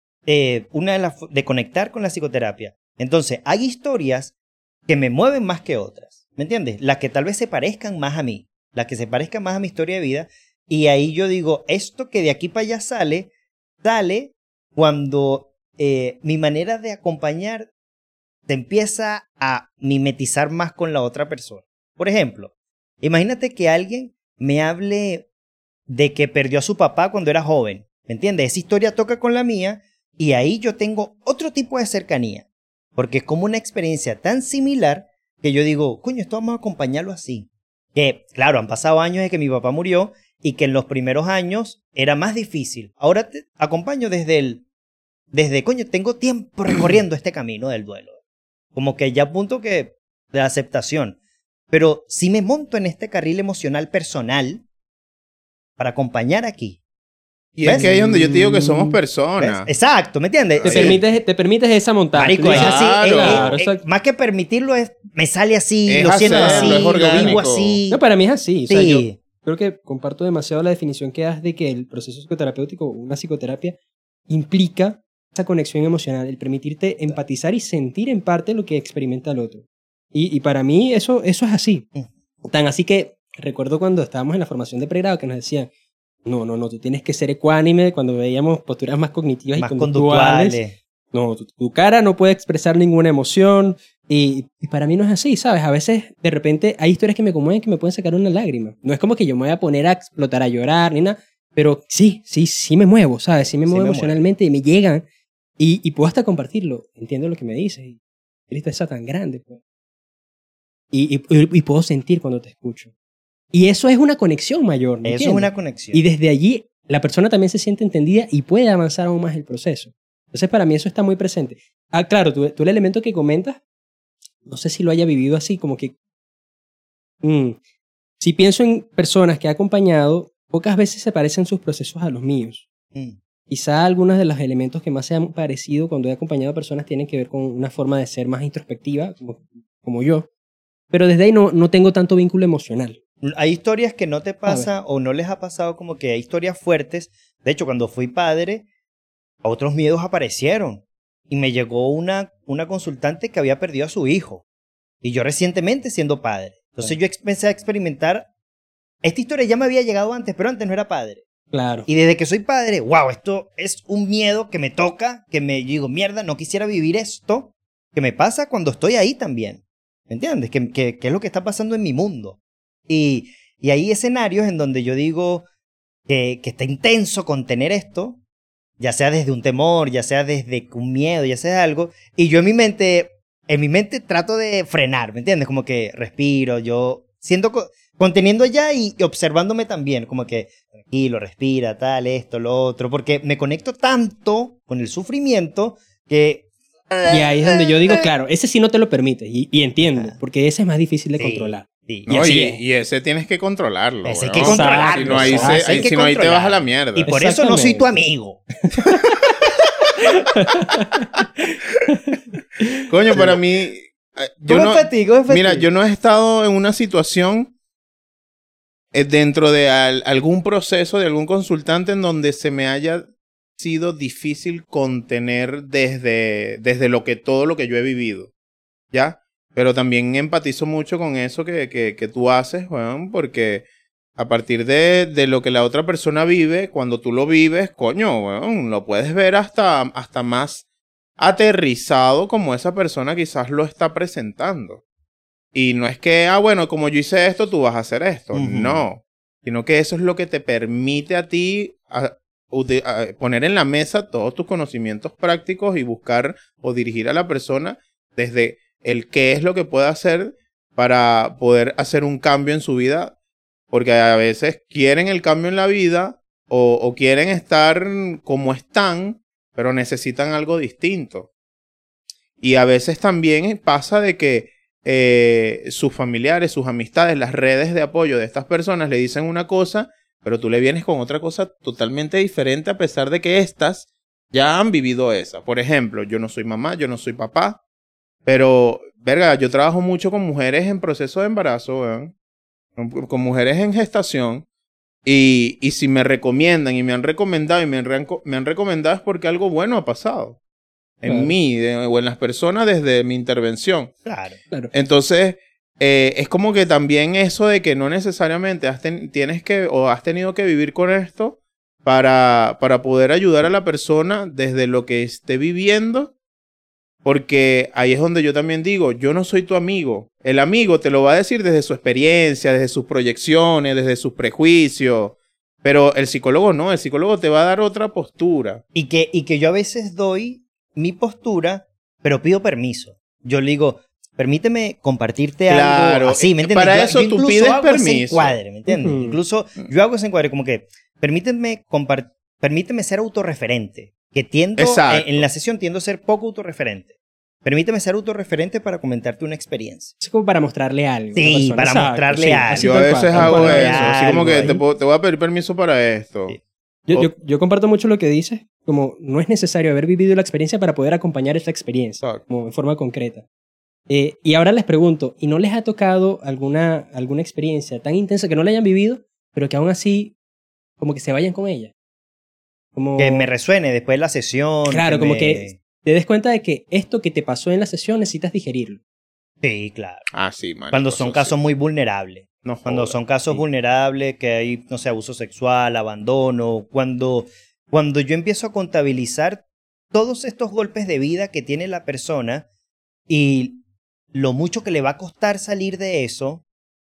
Eh, una de las de conectar con la psicoterapia. Entonces, hay historias que me mueven más que otras. ¿Me entiendes? Las que tal vez se parezcan más a mí, las que se parezcan más a mi historia de vida. Y ahí yo digo, esto que de aquí para allá sale, sale cuando eh, mi manera de acompañar te empieza a mimetizar más con la otra persona. Por ejemplo, imagínate que alguien me hable de que perdió a su papá cuando era joven. ¿Me entiendes? Esa historia toca con la mía y ahí yo tengo otro tipo de cercanía. Porque es como una experiencia tan similar que yo digo, coño, esto vamos a acompañarlo así. Que, claro, han pasado años de que mi papá murió y que en los primeros años era más difícil. Ahora te acompaño desde el, desde, coño, tengo tiempo recorriendo este camino del duelo. Como que ya a punto que de aceptación. Pero si me monto en este carril emocional personal para acompañar aquí. Y es ¿Ves? que ahí es donde yo te digo que somos ¿Ves? personas. Exacto, ¿me entiendes? Te, Sí. permites, te permites esa montada. Marico, Tú es dices, así. Claro. eh, eh, Claro, eh, exacto. más que permitirlo es, me sale así, Es lo siento hacerlo, así, es lo orgánico. vivo así. No, para mí es así. O sea, Sí. yo creo que comparto demasiado la definición que das de que el proceso psicoterapéutico, una psicoterapia, implica esa conexión emocional, el permitirte empatizar y sentir en parte lo que experimenta el otro. Y, y para mí eso, eso es así. Tan así que recuerdo cuando estábamos en la formación de pregrado que nos decían, no, no, no, tú tienes que ser ecuánime cuando veíamos posturas más cognitivas Más y conductuales. conductuales. No, tu, tu cara no puede expresar ninguna emoción. Y, y para mí no es así, ¿sabes? A veces, de repente, hay historias que me conmueven que me pueden sacar una lágrima. No es como que yo me voy a poner a explotar, a llorar, ni nada. Pero sí, sí, sí me muevo, ¿sabes? Sí me Sí muevo me emocionalmente y me llegan. Y, y puedo hasta compartirlo. Entiendo lo que me dices. Y qué tristeza tan grande, pues. Y, y, y puedo sentir cuando te escucho. Y eso es una conexión mayor, ¿me Eso es entiendes? una conexión. Y desde allí la persona también se siente entendida y puede avanzar aún más el proceso. Entonces para mí eso está muy presente. Ah, claro, tú, tú el elemento que comentas, no sé si lo haya vivido así, como que... Mm, si pienso en personas que he acompañado, pocas veces se parecen sus procesos a los míos. Mm. Quizá algunos de los elementos que más se han parecido cuando he acompañado a personas tienen que ver con una forma de ser más introspectiva, como, como yo. Pero desde ahí no, no tengo tanto vínculo emocional. Hay historias que no te pasa o no les ha pasado, como que hay historias fuertes. De hecho, cuando fui padre, otros miedos aparecieron. Y me llegó una, una consultante que había perdido a su hijo. Y yo recientemente siendo padre. Entonces yo empecé a experimentar. Esta historia ya me había llegado antes, pero antes no era padre. Claro. Y desde que soy padre, wow, esto es un miedo que me toca, que me digo, mierda, no quisiera vivir esto, que me pasa cuando estoy ahí también. ¿Me entiendes? Que, que, que es lo que está pasando en mi mundo. Y, y hay escenarios en donde yo digo que, que está intenso contener esto, ya sea desde un temor, ya sea desde un miedo, ya sea algo, y yo en mi mente, en mi mente trato de frenar, ¿me entiendes? Como que respiro, yo siento, co- conteniendo allá y, y observándome también, como que tranquilo, respira, tal, esto, lo otro, porque me conecto tanto con el sufrimiento que... Y ahí es donde yo digo, claro, ese sí no te lo permite. Y, y entiendo, porque ese es más difícil de Sí, controlar. sí. Y No, así y, es. y ese tienes que controlarlo. Ese hay weón. que controlarlo, Si no, ahí, exacto, se- hay ahí- que si no, ahí te controlarlo. vas a la mierda. Y por eso no soy tu Exactamente. amigo. Coño, para mí... eh, Yo ¿Cómo no, es para ti? ¿Cómo es para mira, ti? yo no he estado en una situación eh, dentro de al- algún proceso de algún consultante en donde se me haya sido difícil contener desde, desde lo que todo lo que yo he vivido, ¿ya? Pero también empatizo mucho con eso que, que, que tú haces, weón, porque a partir de, de lo que la otra persona vive, cuando tú lo vives, coño, weón, lo puedes ver hasta, hasta más aterrizado como esa persona quizás lo está presentando. Y no es que, ah, bueno, como yo hice esto, tú vas a hacer esto. Ujú. No. Sino que eso es lo que te permite a ti a, a poner en la mesa todos tus conocimientos prácticos y buscar o dirigir a la persona desde el qué es lo que puede hacer para poder hacer un cambio en su vida. Porque a veces quieren el cambio en la vida o, o quieren estar como están, pero necesitan algo distinto. Y a veces también pasa de que eh, sus familiares, sus amistades, las redes de apoyo de estas personas le dicen una cosa, pero tú le vienes con otra cosa totalmente diferente a pesar de que estas ya han vivido esa. Por ejemplo, yo no soy mamá, yo no soy papá, pero, verga, yo trabajo mucho con mujeres en proceso de embarazo, ¿verdad? Con, con mujeres en gestación, y, y si me recomiendan y me han recomendado y me han, me han recomendado es porque algo bueno ha pasado. En Claro. mí de, o en las personas desde mi intervención. Claro. Claro. Entonces, eh, es como que también eso de que no necesariamente has ten, tienes que o has tenido que vivir con esto para, para poder ayudar a la persona desde lo que esté viviendo. Porque ahí es donde yo también digo, yo no soy tu amigo. El amigo te lo va a decir desde su experiencia, desde sus proyecciones, desde sus prejuicios. Pero el psicólogo no, el psicólogo te va a dar otra postura. Y que, y que yo a veces doy mi postura, pero pido permiso. Yo le digo, permíteme compartirte Claro, algo así, ¿me entiendes? para Yo- eso yo tú incluso pides hago ese permiso. encuadre, ¿me entiendes? Ujú. Incluso yo hago ese encuadre como que, permíteme, compar- permíteme ser autorreferente. Que tiendo, Exacto. en, en la sesión tiendo a ser poco autorreferente. Permíteme ser autorreferente para comentarte una experiencia. Es como para mostrarle algo. Sí, a la persona. para Exacto, mostrarle sí, algo. así Yo a tal veces cual, tal hago cual. eso. algo Así como que ahí. te, puedo- te voy a pedir permiso para esto. Sí. Yo, O- yo, yo comparto mucho lo que dices, como no es necesario haber vivido la experiencia para poder acompañar esa experiencia, Exacto. como en forma concreta. Eh, y ahora les pregunto, ¿y no les ha tocado alguna, alguna experiencia tan intensa que no la hayan vivido, pero que aún así como que se vayan con ella? Como, Que me resuene después de la sesión. Claro, como me- que te des cuenta de que esto que te pasó en la sesión necesitas digerirlo. Sí, claro. Ah, sí, marico, Cuando son eso casos sí. muy vulnerables. No Cuando jodas. son casos Sí. vulnerables, que hay, no sé, abuso sexual, abandono, cuando, cuando yo empiezo a contabilizar todos estos golpes de vida que tiene la persona y lo mucho que le va a costar salir de eso,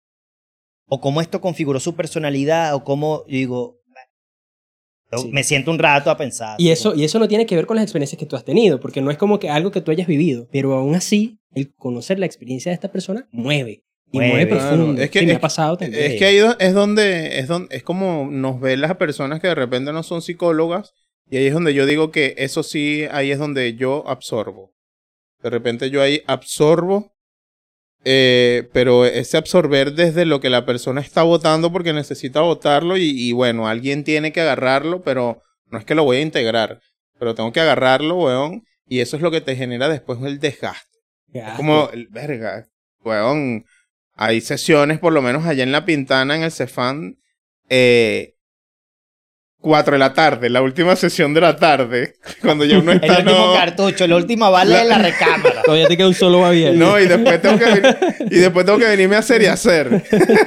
o cómo esto configuró su personalidad, o cómo, yo digo, yo Sí. me siento un rato a pensar. Y eso, y eso no tiene que ver con las experiencias que tú has tenido, porque no es como que algo que tú hayas vivido, pero aún así, el conocer la experiencia de esta persona mueve. Y mueve, Mueve. profundo. Claro, es que- Sí, me es- ha pasado también. Es que ahí do- es donde, es donde es como nos ven las personas que de repente no son psicólogas, y ahí es donde yo digo que eso sí, ahí es donde yo absorbo. De repente yo ahí absorbo, eh, pero ese absorber desde lo que la persona está votando porque necesita votarlo y, y bueno, alguien tiene que agarrarlo, pero no es que lo voy a integrar, pero tengo que agarrarlo, weón, y eso es lo que te genera después el desgaste. Ya, Es como, el- verga, weón, hay sesiones, por lo menos allá en La Pintana, en el Cefán, eh, cuatro de la tarde, la última sesión de la tarde, cuando ya uno El está, último no, cartucho, la última bala de la recámara. Todavía te queda un solo abierto. no, y después tengo que venir- y después tengo que venirme a hacer y hacer.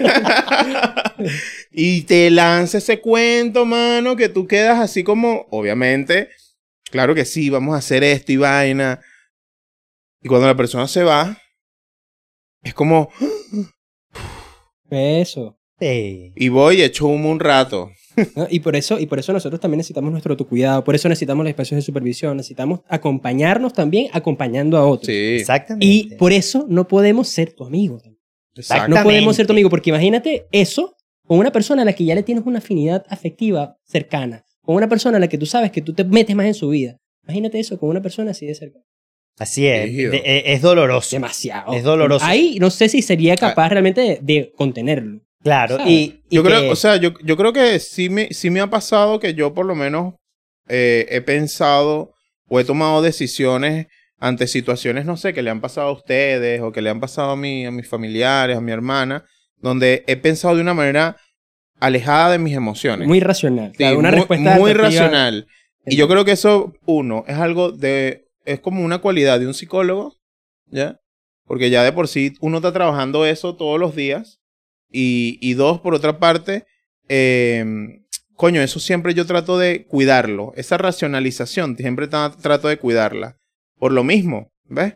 Y te lanza ese cuento, mano, que tú quedas así como, obviamente, claro que sí, vamos a hacer esto y vaina. Y cuando la persona se va, es como, Eso. Sí. y voy y echo humo un rato. ¿No? Y por eso, y por eso nosotros también necesitamos nuestro autocuidado, por eso necesitamos los espacios de supervisión, necesitamos acompañarnos también acompañando a otros. Sí. Exactamente. Y por eso no podemos ser tu amigo. Exacto. No podemos ser tu Exactamente. amigo, porque imagínate eso con una persona a la que ya le tienes una afinidad afectiva cercana, con una persona a la que tú sabes que tú te metes más en su vida. Imagínate eso con una persona así de cerca. Así es. Rígido. De- e- es doloroso. Demasiado. Es doloroso. Ahí no sé si sería capaz realmente de, de contenerlo. Claro. ¿sabes? Y, y Yo que- creo, o sea, yo, yo creo que sí me, sí me ha pasado que yo por lo menos eh, he pensado o he tomado decisiones ante situaciones, no sé, que le han pasado a ustedes o que le han pasado a, mí, a mis familiares, a mi hermana, donde he pensado de una manera alejada de mis emociones. Muy racional. Sí, claro, una muy, respuesta muy adaptativa. racional. Y yo creo que eso, uno, es algo de, es como una cualidad de un psicólogo, ¿ya? Porque ya de por sí uno está trabajando eso todos los días. Y, y dos, por otra parte, eh, coño, eso siempre yo trato de cuidarlo. Esa racionalización siempre tra- trato de cuidarla. Por lo mismo, ¿ves?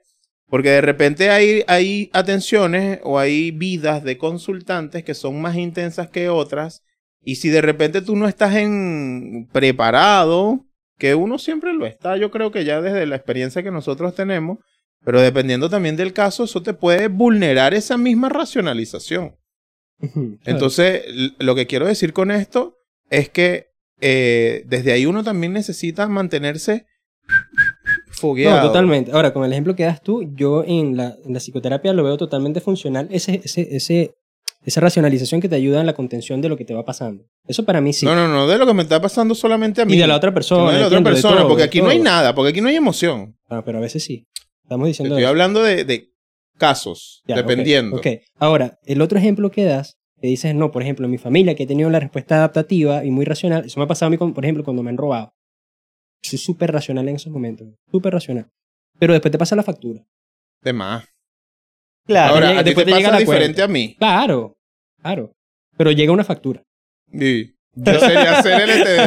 Porque de repente hay, hay atenciones o hay vidas de consultantes que son más intensas que otras. Y si de repente tú no estás en preparado, que uno siempre lo está, yo creo que ya desde la experiencia que nosotros tenemos, pero dependiendo también del caso, eso te puede vulnerar esa misma racionalización. Claro. Entonces, lo que quiero decir con esto es que eh, desde ahí uno también necesita mantenerse fogueado. No, totalmente. Ahora, con el ejemplo que das tú, yo en la, en la psicoterapia lo veo totalmente funcional. Ese, ese, ese, esa racionalización que te ayuda en la contención de lo que te va pasando. Eso para mí sí. No, no, no, de lo que me está pasando solamente a mí. Y de la otra persona. No de la otra entiendo, de persona, todo, porque de aquí todo. no hay nada, porque aquí no hay emoción. Ah, pero a veces sí. Estamos Te diciendo estoy eso. hablando de, de casos, Ya, dependiendo. Ok. Ok. Ahora, el otro ejemplo que das, que dices, no, por ejemplo, en mi familia que he tenido la respuesta adaptativa y muy racional, eso me ha pasado a mí, con- por ejemplo, cuando me han robado. Soy súper racional en esos momentos. Súper racional. Pero después te pasa la factura. De más. Claro. Ahora, llega- a ti te después te llega pasa la diferente cuenta. a mí. Claro. Claro. Pero llega una factura. Sí. Yo sería C L T D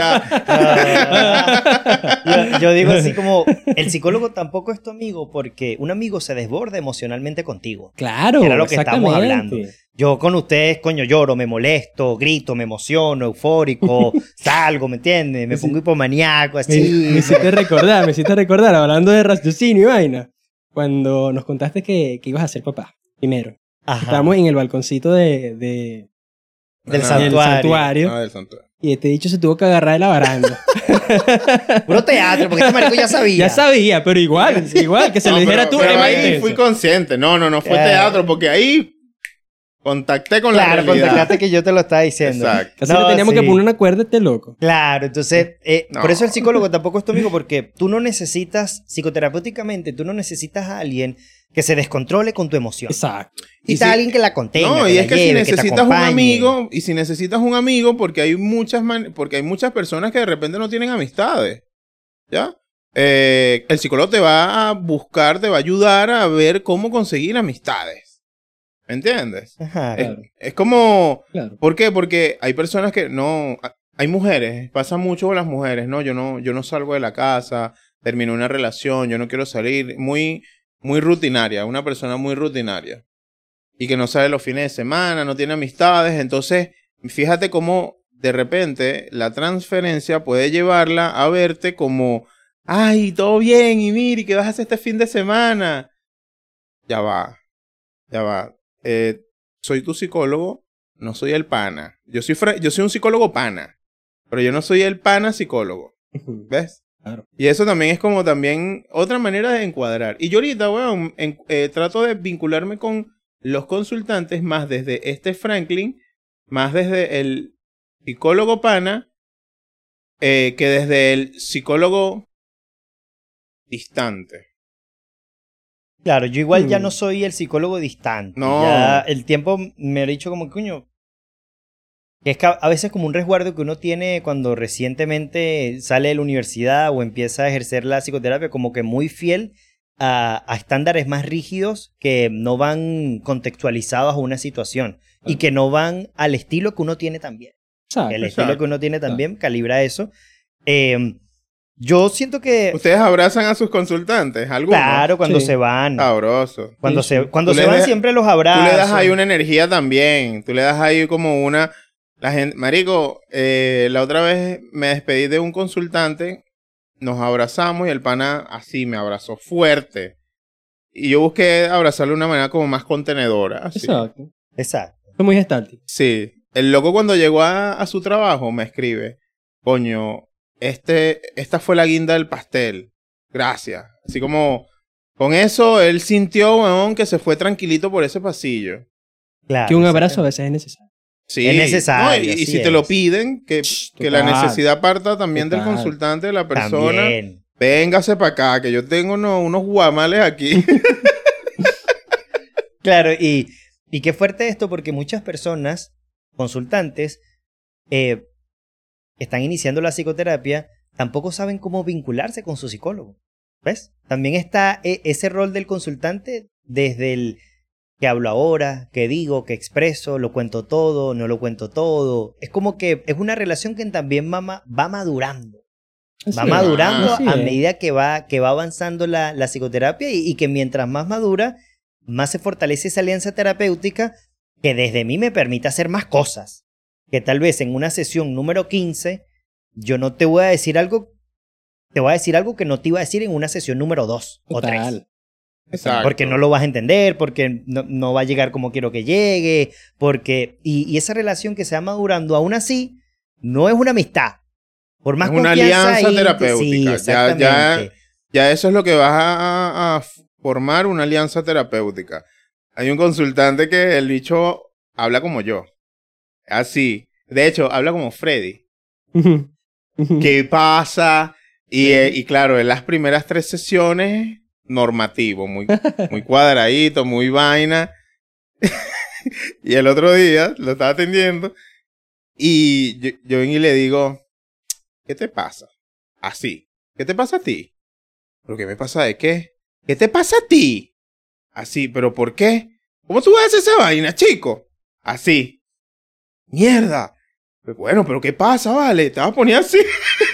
A. yo, yo digo así como, el psicólogo tampoco es tu amigo porque un amigo se desborda emocionalmente contigo. Claro. Era lo que estábamos exactamente. hablando. Yo con ustedes, coño, lloro, me molesto, grito, me emociono, eufórico, salgo, ¿me entiendes? Me Sí. pongo hipomaníaco, Me, así. me hiciste recordar, me hiciste recordar, hablando de raciocinio y vaina, cuando nos contaste que, que ibas a ser papá, primero. Ajá. Estábamos en el balconcito de, de- Del No, santuario. del santuario No, del santuario. y este dicho se tuvo que agarrar de la baranda. Puro teatro, porque este marico ya sabía. Ya sabía, pero igual, igual, que se No, lo dijera pero- tú, pero es más ahí intenso. fui consciente. No, no, no fue Claro. teatro, porque ahí contacté con la Claro, realidad. contactaste que yo te lo estaba diciendo. Exacto. Casi No, le teníamos sí. que poner una cuerda a este loco. Claro, entonces, eh, No. por eso el psicólogo tampoco es tu amigo, porque tú no necesitas, psicoterapéuticamente, tú no necesitas a alguien que se descontrole con tu emoción. Exacto. Y Y está si- alguien que la contenga. No, y la es que si lleve, te necesitas un acompañe. amigo, y si necesitas un amigo, porque hay muchas man- porque hay muchas personas que de repente no tienen amistades. ¿Ya? Eh, el psicólogo te va a buscar, te va a ayudar a ver cómo conseguir amistades. ¿Me entiendes? Ajá, Es, Claro. es como. Claro. ¿Por qué? Porque hay personas que no. Hay mujeres, pasa mucho con las mujeres, ¿no? Yo no, yo no salgo de la casa, terminé una relación, yo no quiero salir. Muy, muy rutinaria, una persona muy rutinaria. Y que no sale los fines de semana, no tiene amistades. Entonces, fíjate cómo de repente la transferencia puede llevarla a verte como, ay, todo bien, y mire, ¿qué vas a hacer este fin de semana? Ya va, ya va. Eh, soy tu psicólogo, no soy el pana. Yo soy, fra- yo soy un psicólogo pana, pero yo no soy el pana psicólogo. ¿Ves? Claro. Y eso también es como también otra manera de encuadrar. Y yo ahorita, weón, en- eh, trato de vincularme con los consultantes más desde este Franklin, más desde el psicólogo pana, eh, que desde el psicólogo distante. Claro, yo igual ya Mm. no soy el psicólogo distante. No. Ya el tiempo me ha dicho como, coño, que es que a a veces como un resguardo que uno tiene cuando recientemente sale de la universidad o empieza a ejercer la psicoterapia, como que muy fiel a, a estándares más rígidos que no van contextualizados a una situación y que no van al estilo que uno tiene también. Exacto. El estilo exacto. que uno tiene también calibra eso. Eh, yo siento que, Ustedes abrazan a sus consultantes, algunos. claro, cuando Sí. se van, Sabroso. cuando Sí, se, sí. cuando Tú se le van das- siempre los Tú abrazos. le das ahí una energía también. Tú le das ahí como una. La gente, marico, eh, la otra vez me despedí de un consultante, nos abrazamos y el pana así me abrazó fuerte. Y yo busqué abrazarlo de una manera como más contenedora. Así. Exacto. Exacto. Fue muy gestáltico. Sí. El loco cuando llegó a, a su trabajo me escribe, coño, este, esta fue la guinda del pastel. Gracias. Así como, con eso él sintió, weón, que se fue tranquilito por ese pasillo. Claro, Que un abrazo a exacto. veces es necesario. Sí. Es necesario, No, y, y así si te lo es. piden, que, que la total. necesidad parta también del Total. consultante, de la persona. También. Véngase para acá, que yo tengo uno- unos guamales aquí. Claro, y, y qué fuerte esto porque muchas personas, consultantes, eh, están iniciando la psicoterapia, tampoco saben cómo vincularse con su psicólogo. ¿Ves? También está eh, ese rol del consultante desde el que hablo ahora, que digo, que expreso, lo cuento todo, no lo cuento todo. Es como que es una relación que también va, ma- va madurando. Va Sí. madurando Así a es. medida que va, que va avanzando la, la psicoterapia y, y que mientras más madura, más se fortalece esa alianza terapéutica que desde mí me permite hacer más cosas. Que tal vez en una sesión número quince yo no te voy a decir algo, te voy a decir algo que no te iba a decir en una sesión número dos o tres. Total. Exacto. Porque no lo vas a entender, porque no, no va a llegar como quiero que llegue, porque... Y, y esa relación que se va madurando aún así no es una amistad. Por más Es una confianza alianza ahí- terapéutica. Sí, Ya- exactamente. ya- Ya eso es lo que vas a, a- a formar una alianza terapéutica. Hay un consultante que el bicho habla como yo. Así. De hecho, habla como Freddy. ¿Qué pasa? Y, eh, y claro, en las primeras tres sesiones, normativo, muy, muy cuadradito, muy vaina. Y el otro día lo estaba atendiendo y yo, yo vengo y le digo, ¿qué te pasa? Así. ¿Qué te pasa a ti? ¿Pero qué me pasa de qué? ¿Qué te pasa a ti? Así, ¿pero por qué? ¿Cómo tú vas a hacer esa vaina, chico? Así. Mierda. Pues bueno, ¿pero qué pasa, vale? Te vas a poner así.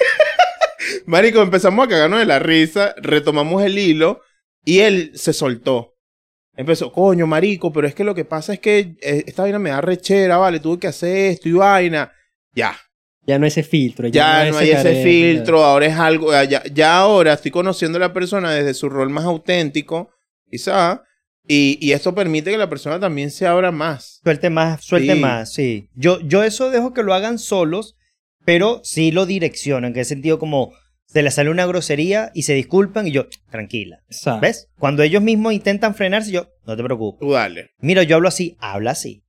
Marico, empezamos a cagarnos de la risa, retomamos el hilo y él se soltó. Empezó, coño, marico, pero es que lo que pasa es que eh, esta vaina me da rechera, vale, tuve que hacer esto y vaina. Ya, Ya no hay ese filtro. ya no hay ese careta, filtro, ahora es algo, ya, ya ahora estoy conociendo a la persona desde su rol más auténtico, quizá, y, y esto permite que la persona también se abra más. Suelte más, suelte Sí. más, sí. Yo, yo eso dejo que lo hagan solos, pero sí lo direcciono. ¿En qué sentido? Como se les sale una grosería y se disculpan y yo, tranquila. Exacto. ¿Ves? Cuando ellos mismos intentan frenarse, yo, no te preocupes. Tú dale. Mira, yo hablo así, habla así.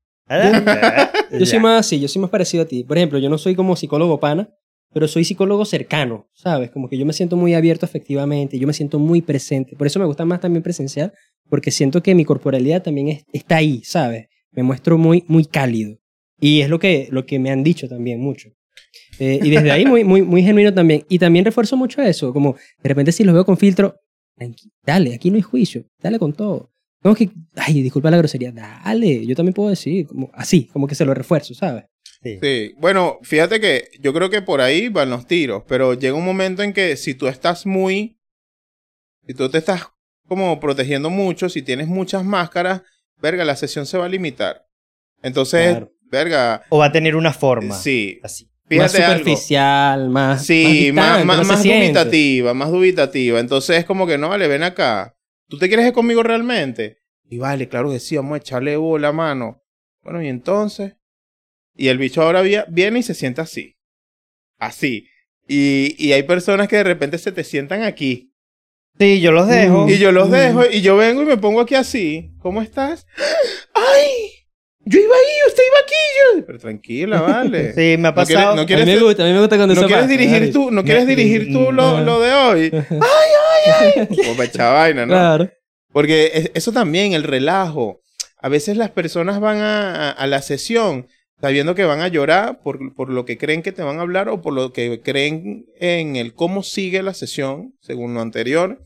Yo soy más así, yo soy más parecido a ti. Por ejemplo, yo no soy como psicólogo pana, pero soy psicólogo cercano, ¿sabes? Como que yo me siento muy abierto efectivamente, yo me siento muy presente. Por eso me gusta más también presencial, porque siento que mi corporalidad también es- está ahí, ¿sabes? Me muestro muy, muy cálido. Y es lo que, lo que me han dicho también mucho. Eh, y desde ahí muy, muy, muy genuino también. Y también refuerzo mucho eso, como de repente si los veo con filtro, tranqui- dale, aquí no hay juicio, dale con todo. No, que, ay, disculpa la grosería, dale, yo también puedo decir, como, así, como que se lo refuerzo, ¿sabes? Sí. Sí, bueno, fíjate que yo creo que por ahí van los tiros, pero llega un momento en que si tú estás muy, si tú te estás como protegiendo mucho, si tienes muchas máscaras, verga, la sesión se va a limitar. Entonces, Claro. verga, O va a tener una forma. sí, Así. fíjate más algo. superficial, más, Sí, más, más, distante, más, no se más siente. dubitativa, más dubitativa. Entonces es como que no, vale, ven acá. ¿Tú te quieres ir conmigo realmente? Y vale, claro que sí, vamos a echarle bola, mano. Bueno, y entonces. Y el bicho ahora vi- viene y se sienta así. Así. Y, y hay personas que de repente se te sientan aquí. Sí, yo los dejo. Mm. Y yo los dejo y yo vengo y me pongo aquí así. ¿Cómo estás? ¡Ay! Yo iba ahí, usted iba aquí. Yo... Pero tranquila, vale. Sí, me ha No quieres- pasado. no A mí quieres me ser- gusta, a mí me gusta cuando ¿No eso quieres pasa, dirigir ¿vale? tú, no quieres Me- dirigir tú no. lo, lo de hoy? ¡Ay, ay, ay! Como para echar vaina, ¿no? Claro. Porque es- eso también, el relajo. A veces las personas van a, a, a la sesión sabiendo que van a llorar por, por lo que creen que te van a hablar o por lo que creen en el cómo sigue la sesión, según lo anterior.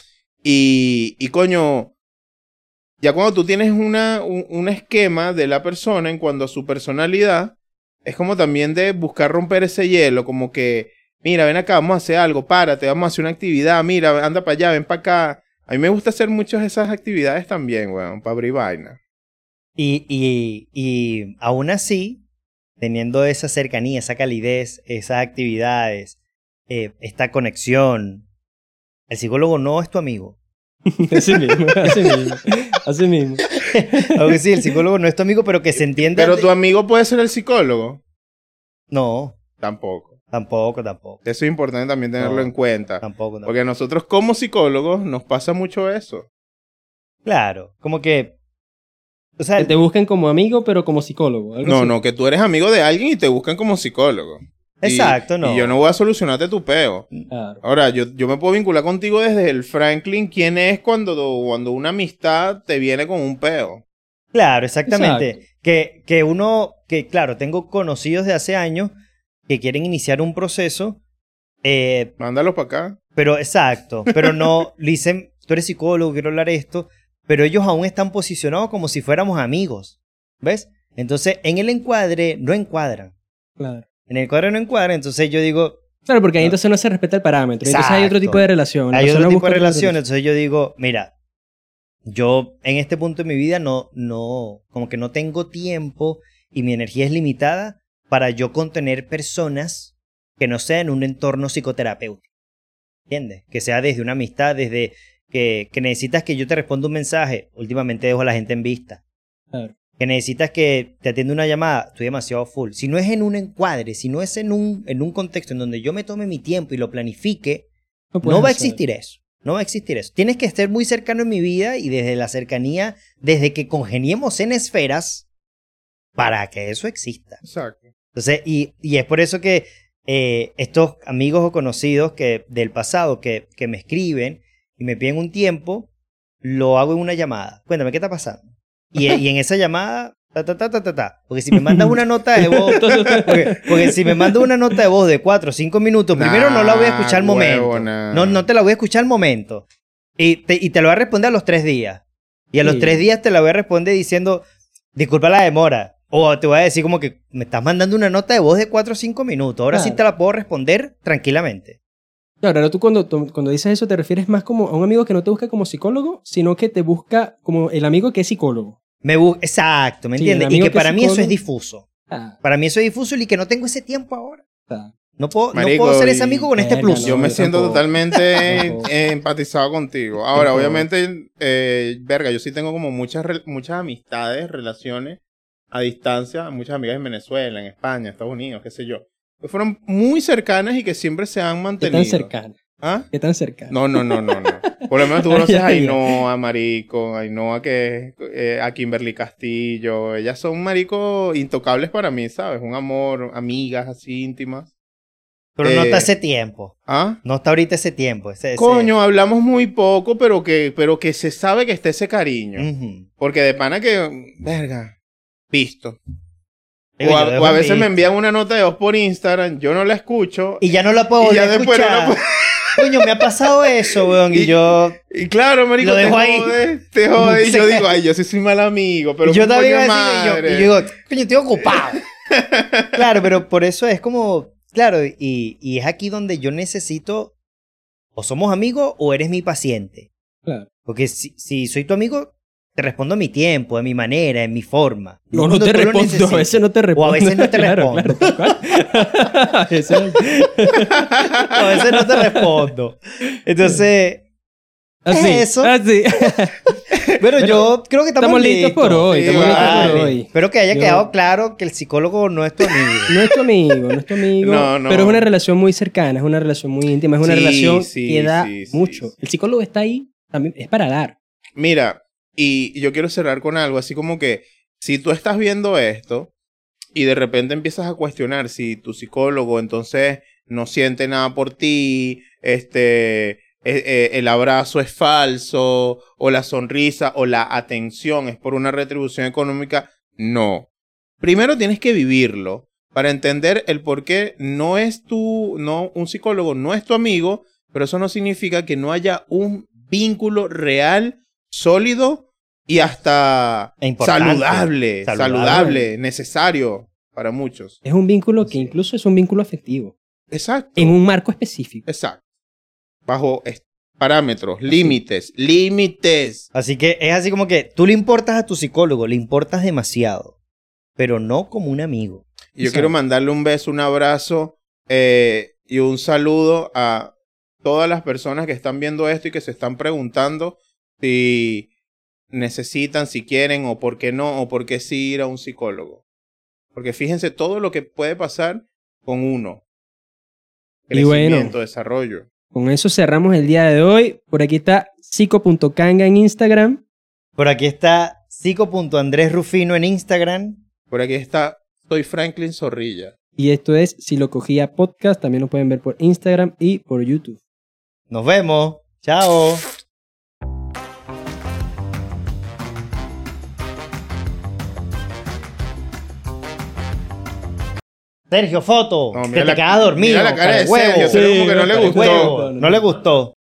Y, y coño, ya cuando tú tienes una, un, un esquema de la persona en cuanto a su personalidad, es como también de buscar romper ese hielo, como que, mira, ven acá, vamos a hacer algo, párate, vamos a hacer una actividad, mira, anda para allá, ven para acá. A mí me gusta hacer muchas de esas actividades también, weón, para abrir vaina. Y, y, y aún así, teniendo esa cercanía, esa calidez, esas actividades, eh, esta conexión, el psicólogo no es tu amigo. Así mismo, así mismo. Así mismo. Aunque sí, el psicólogo no es tu amigo, pero que se entienda. Pero de- tu amigo puede ser el psicólogo. No, Tampoco. tampoco, tampoco. Eso es importante también tenerlo No, en cuenta. Tampoco, tampoco. Porque a nosotros como psicólogos nos pasa mucho eso. Claro, como que. O sea, Que te busquen como amigo, pero como psicólogo. algo No, así. no, que tú eres amigo de alguien y te buscan como psicólogo. Y- exacto, no. Y yo no voy a solucionarte tu peo. Claro. Ahora, yo, yo me puedo vincular contigo desde el Franklin. ¿Quién es cuando, cuando una amistad te viene con un peo? Claro, exactamente. Exacto. Que, que uno, que claro, tengo conocidos de hace años que quieren iniciar un proceso, eh, Mándalos para acá. pero exacto, pero no, le dicen, tú eres psicólogo, quiero hablar esto, pero ellos aún están posicionados como si fuéramos amigos, ¿ves? Entonces, en el encuadre no encuadran. Claro. En el encuadre no encuadran, entonces yo digo, Claro, porque ahí No. entonces no se respeta el parámetro. Entonces hay otro Exacto. tipo de relación. La Hay persona otro tipo busca de otra relación, entonces yo digo, mira, yo en este punto de mi vida no, no, como que no tengo tiempo y mi energía es limitada para yo contener personas que no sean en un entorno psicoterapéutico. ¿Entiendes? Que sea desde una amistad, desde que, que necesitas que yo te responda un mensaje. Últimamente dejo a la gente en vista. Claro. Que necesitas que te atienda una llamada, estoy demasiado full. Si no es en un encuadre, si no es en un, en un contexto en donde yo me tome mi tiempo y lo planifique, No, puedes no va a hacer. existir eso. No va a existir eso. Tienes que estar muy cercano en mi vida y desde la cercanía, desde que congeniemos en esferas, para que eso exista. Exacto. Entonces, y, y es por eso que eh, estos amigos o conocidos que, del pasado que, que me escriben y me piden un tiempo, lo hago en una llamada. Cuéntame, ¿qué está pasando? Y, y en esa llamada, ta, ta, ta, ta, ta, ta. Porque si me mandas una nota de voz, porque, porque si me mandas una nota de voz de cuatro o cinco minutos, primero no la voy a escuchar al Nah, momento. huevona. No, no te la voy a escuchar al momento. Y te, y te lo voy a responder a los tres días. Y a los Sí. tres días te la voy a responder diciendo, disculpa la demora. O te voy a decir como que me estás mandando una nota de voz de cuatro o cinco minutos. Ahora sí Claro. te la puedo responder tranquilamente. Claro, ahora tú cuando, tú- cuando dices eso te refieres más como a un amigo que no te busca como psicólogo, sino que te busca como el amigo que es psicólogo. Me bu- Exacto, ¿me Sí, entiendes? el Y amigo que que es para mí eso es psicólogo. difuso. Ah, Para mí eso es difuso y que no tengo ese tiempo ahora. está. No puedo, no Marico, puedo ser ese y- amigo con este Verga, plus. no. Yo me yo siento tampoco. totalmente Tampoco. eh, empatizado contigo. Ahora, Tampoco. obviamente, eh, verga, yo sí tengo como muchas, re- muchas amistades, relaciones a distancia, muchas amigas en Venezuela, en España, Estados Unidos, qué sé yo. Que fueron muy cercanas y que siempre se han ¿Qué mantenido. tan cercano? ¿Ah? ¿Qué tan cercano? No, no, no, no, no. Por lo menos tú conoces Ya, a ya. Ainhoa, marico, a Ainhoa que eh, a Kimberly Castillo. Ellas son, marico, intocables para mí, ¿sabes? Un amor, amigas así íntimas. Pero no Eh, está ese tiempo. ¿Ah? No está ahorita ese tiempo. Ese, ese- Coño, hablamos muy poco, pero que, pero que se sabe que está ese cariño. Ujú. Porque de pana que, verga, visto. Digo, O a, yo dejo o a en veces me visto. envían una nota de voz por Instagram, yo no la escucho. Y ya no la puedo Y volver ya a después no la escuchar. puedo- Coño, me ha pasado eso, weón. Y, Y- yo... Y claro, marico, Lo te dejo ahí. jode, te jode. Y Se yo cae. digo, ay, yo sí soy mal amigo, pero yo coño también iba a decir, y madre. yo, y yo digo, coño, estoy ocupado. Claro, pero por eso es como... Claro, y, y es aquí donde yo necesito... O somos amigos o eres mi paciente. Claro. Porque si, si soy tu amigo, te respondo a mi tiempo, a mi manera, en mi forma. No, no cuando te tú lo respondo, a necesites. veces no te respondo. O a veces no te Claro, respondo. claro, tal cual. A veces no. A veces no te respondo. Entonces, Así, Eso. así. pero yo creo que estamos, Estamos listos por hoy. Sí, Estamos listos Vale. por hoy. Espero que haya Yo- quedado claro que el psicólogo no es tu amigo. No es tu amigo, no es tu amigo. No, no. Pero es una relación muy cercana, es una relación muy íntima, es una Sí, relación sí, que da sí, sí, mucho. sí. El psicólogo está ahí también, es para dar. Mira, y yo quiero cerrar con algo, así como que si tú estás viendo esto y de repente empiezas a cuestionar si tu psicólogo entonces no siente nada por ti, este, eh, eh, el abrazo es falso, o la sonrisa o la atención es por una retribución económica, no. Primero tienes que vivirlo para entender el por qué no es tu, no, un psicólogo no es tu amigo, pero eso no significa que no haya un vínculo real, sólido y hasta E importante. saludable, saludable, Saludable. necesario para muchos. Es un vínculo que Sí. incluso es un vínculo afectivo, Exacto. en un marco específico. Exacto. Bajo es- parámetros, límites, límites. Así que es así como que tú le importas a tu psicólogo, le importas demasiado, pero no como un amigo. Y yo Exacto. quiero mandarle un beso, un abrazo eh, y un saludo a todas las personas que están viendo esto y que se están preguntando si necesitan, si quieren o por qué no, o por qué sí ir a un psicólogo. Porque fíjense todo lo que puede pasar con uno. Y bueno. Crecimiento, desarrollo. Con eso cerramos el día de hoy. Por aquí está psico punto kanga en Instagram. Por aquí está psico punto andrés rufino en Instagram. Por aquí está, soy Franklin Zorrilla. Y esto es Si lo cogía podcast. También lo pueden ver por Instagram y por YouTube. Nos vemos. Chao. Sergio, foto. No, que mira te la- quedas dormido. mira la cara de huevo. Sergio, se ve como que no le cara de gustó. huevo. No le gustó.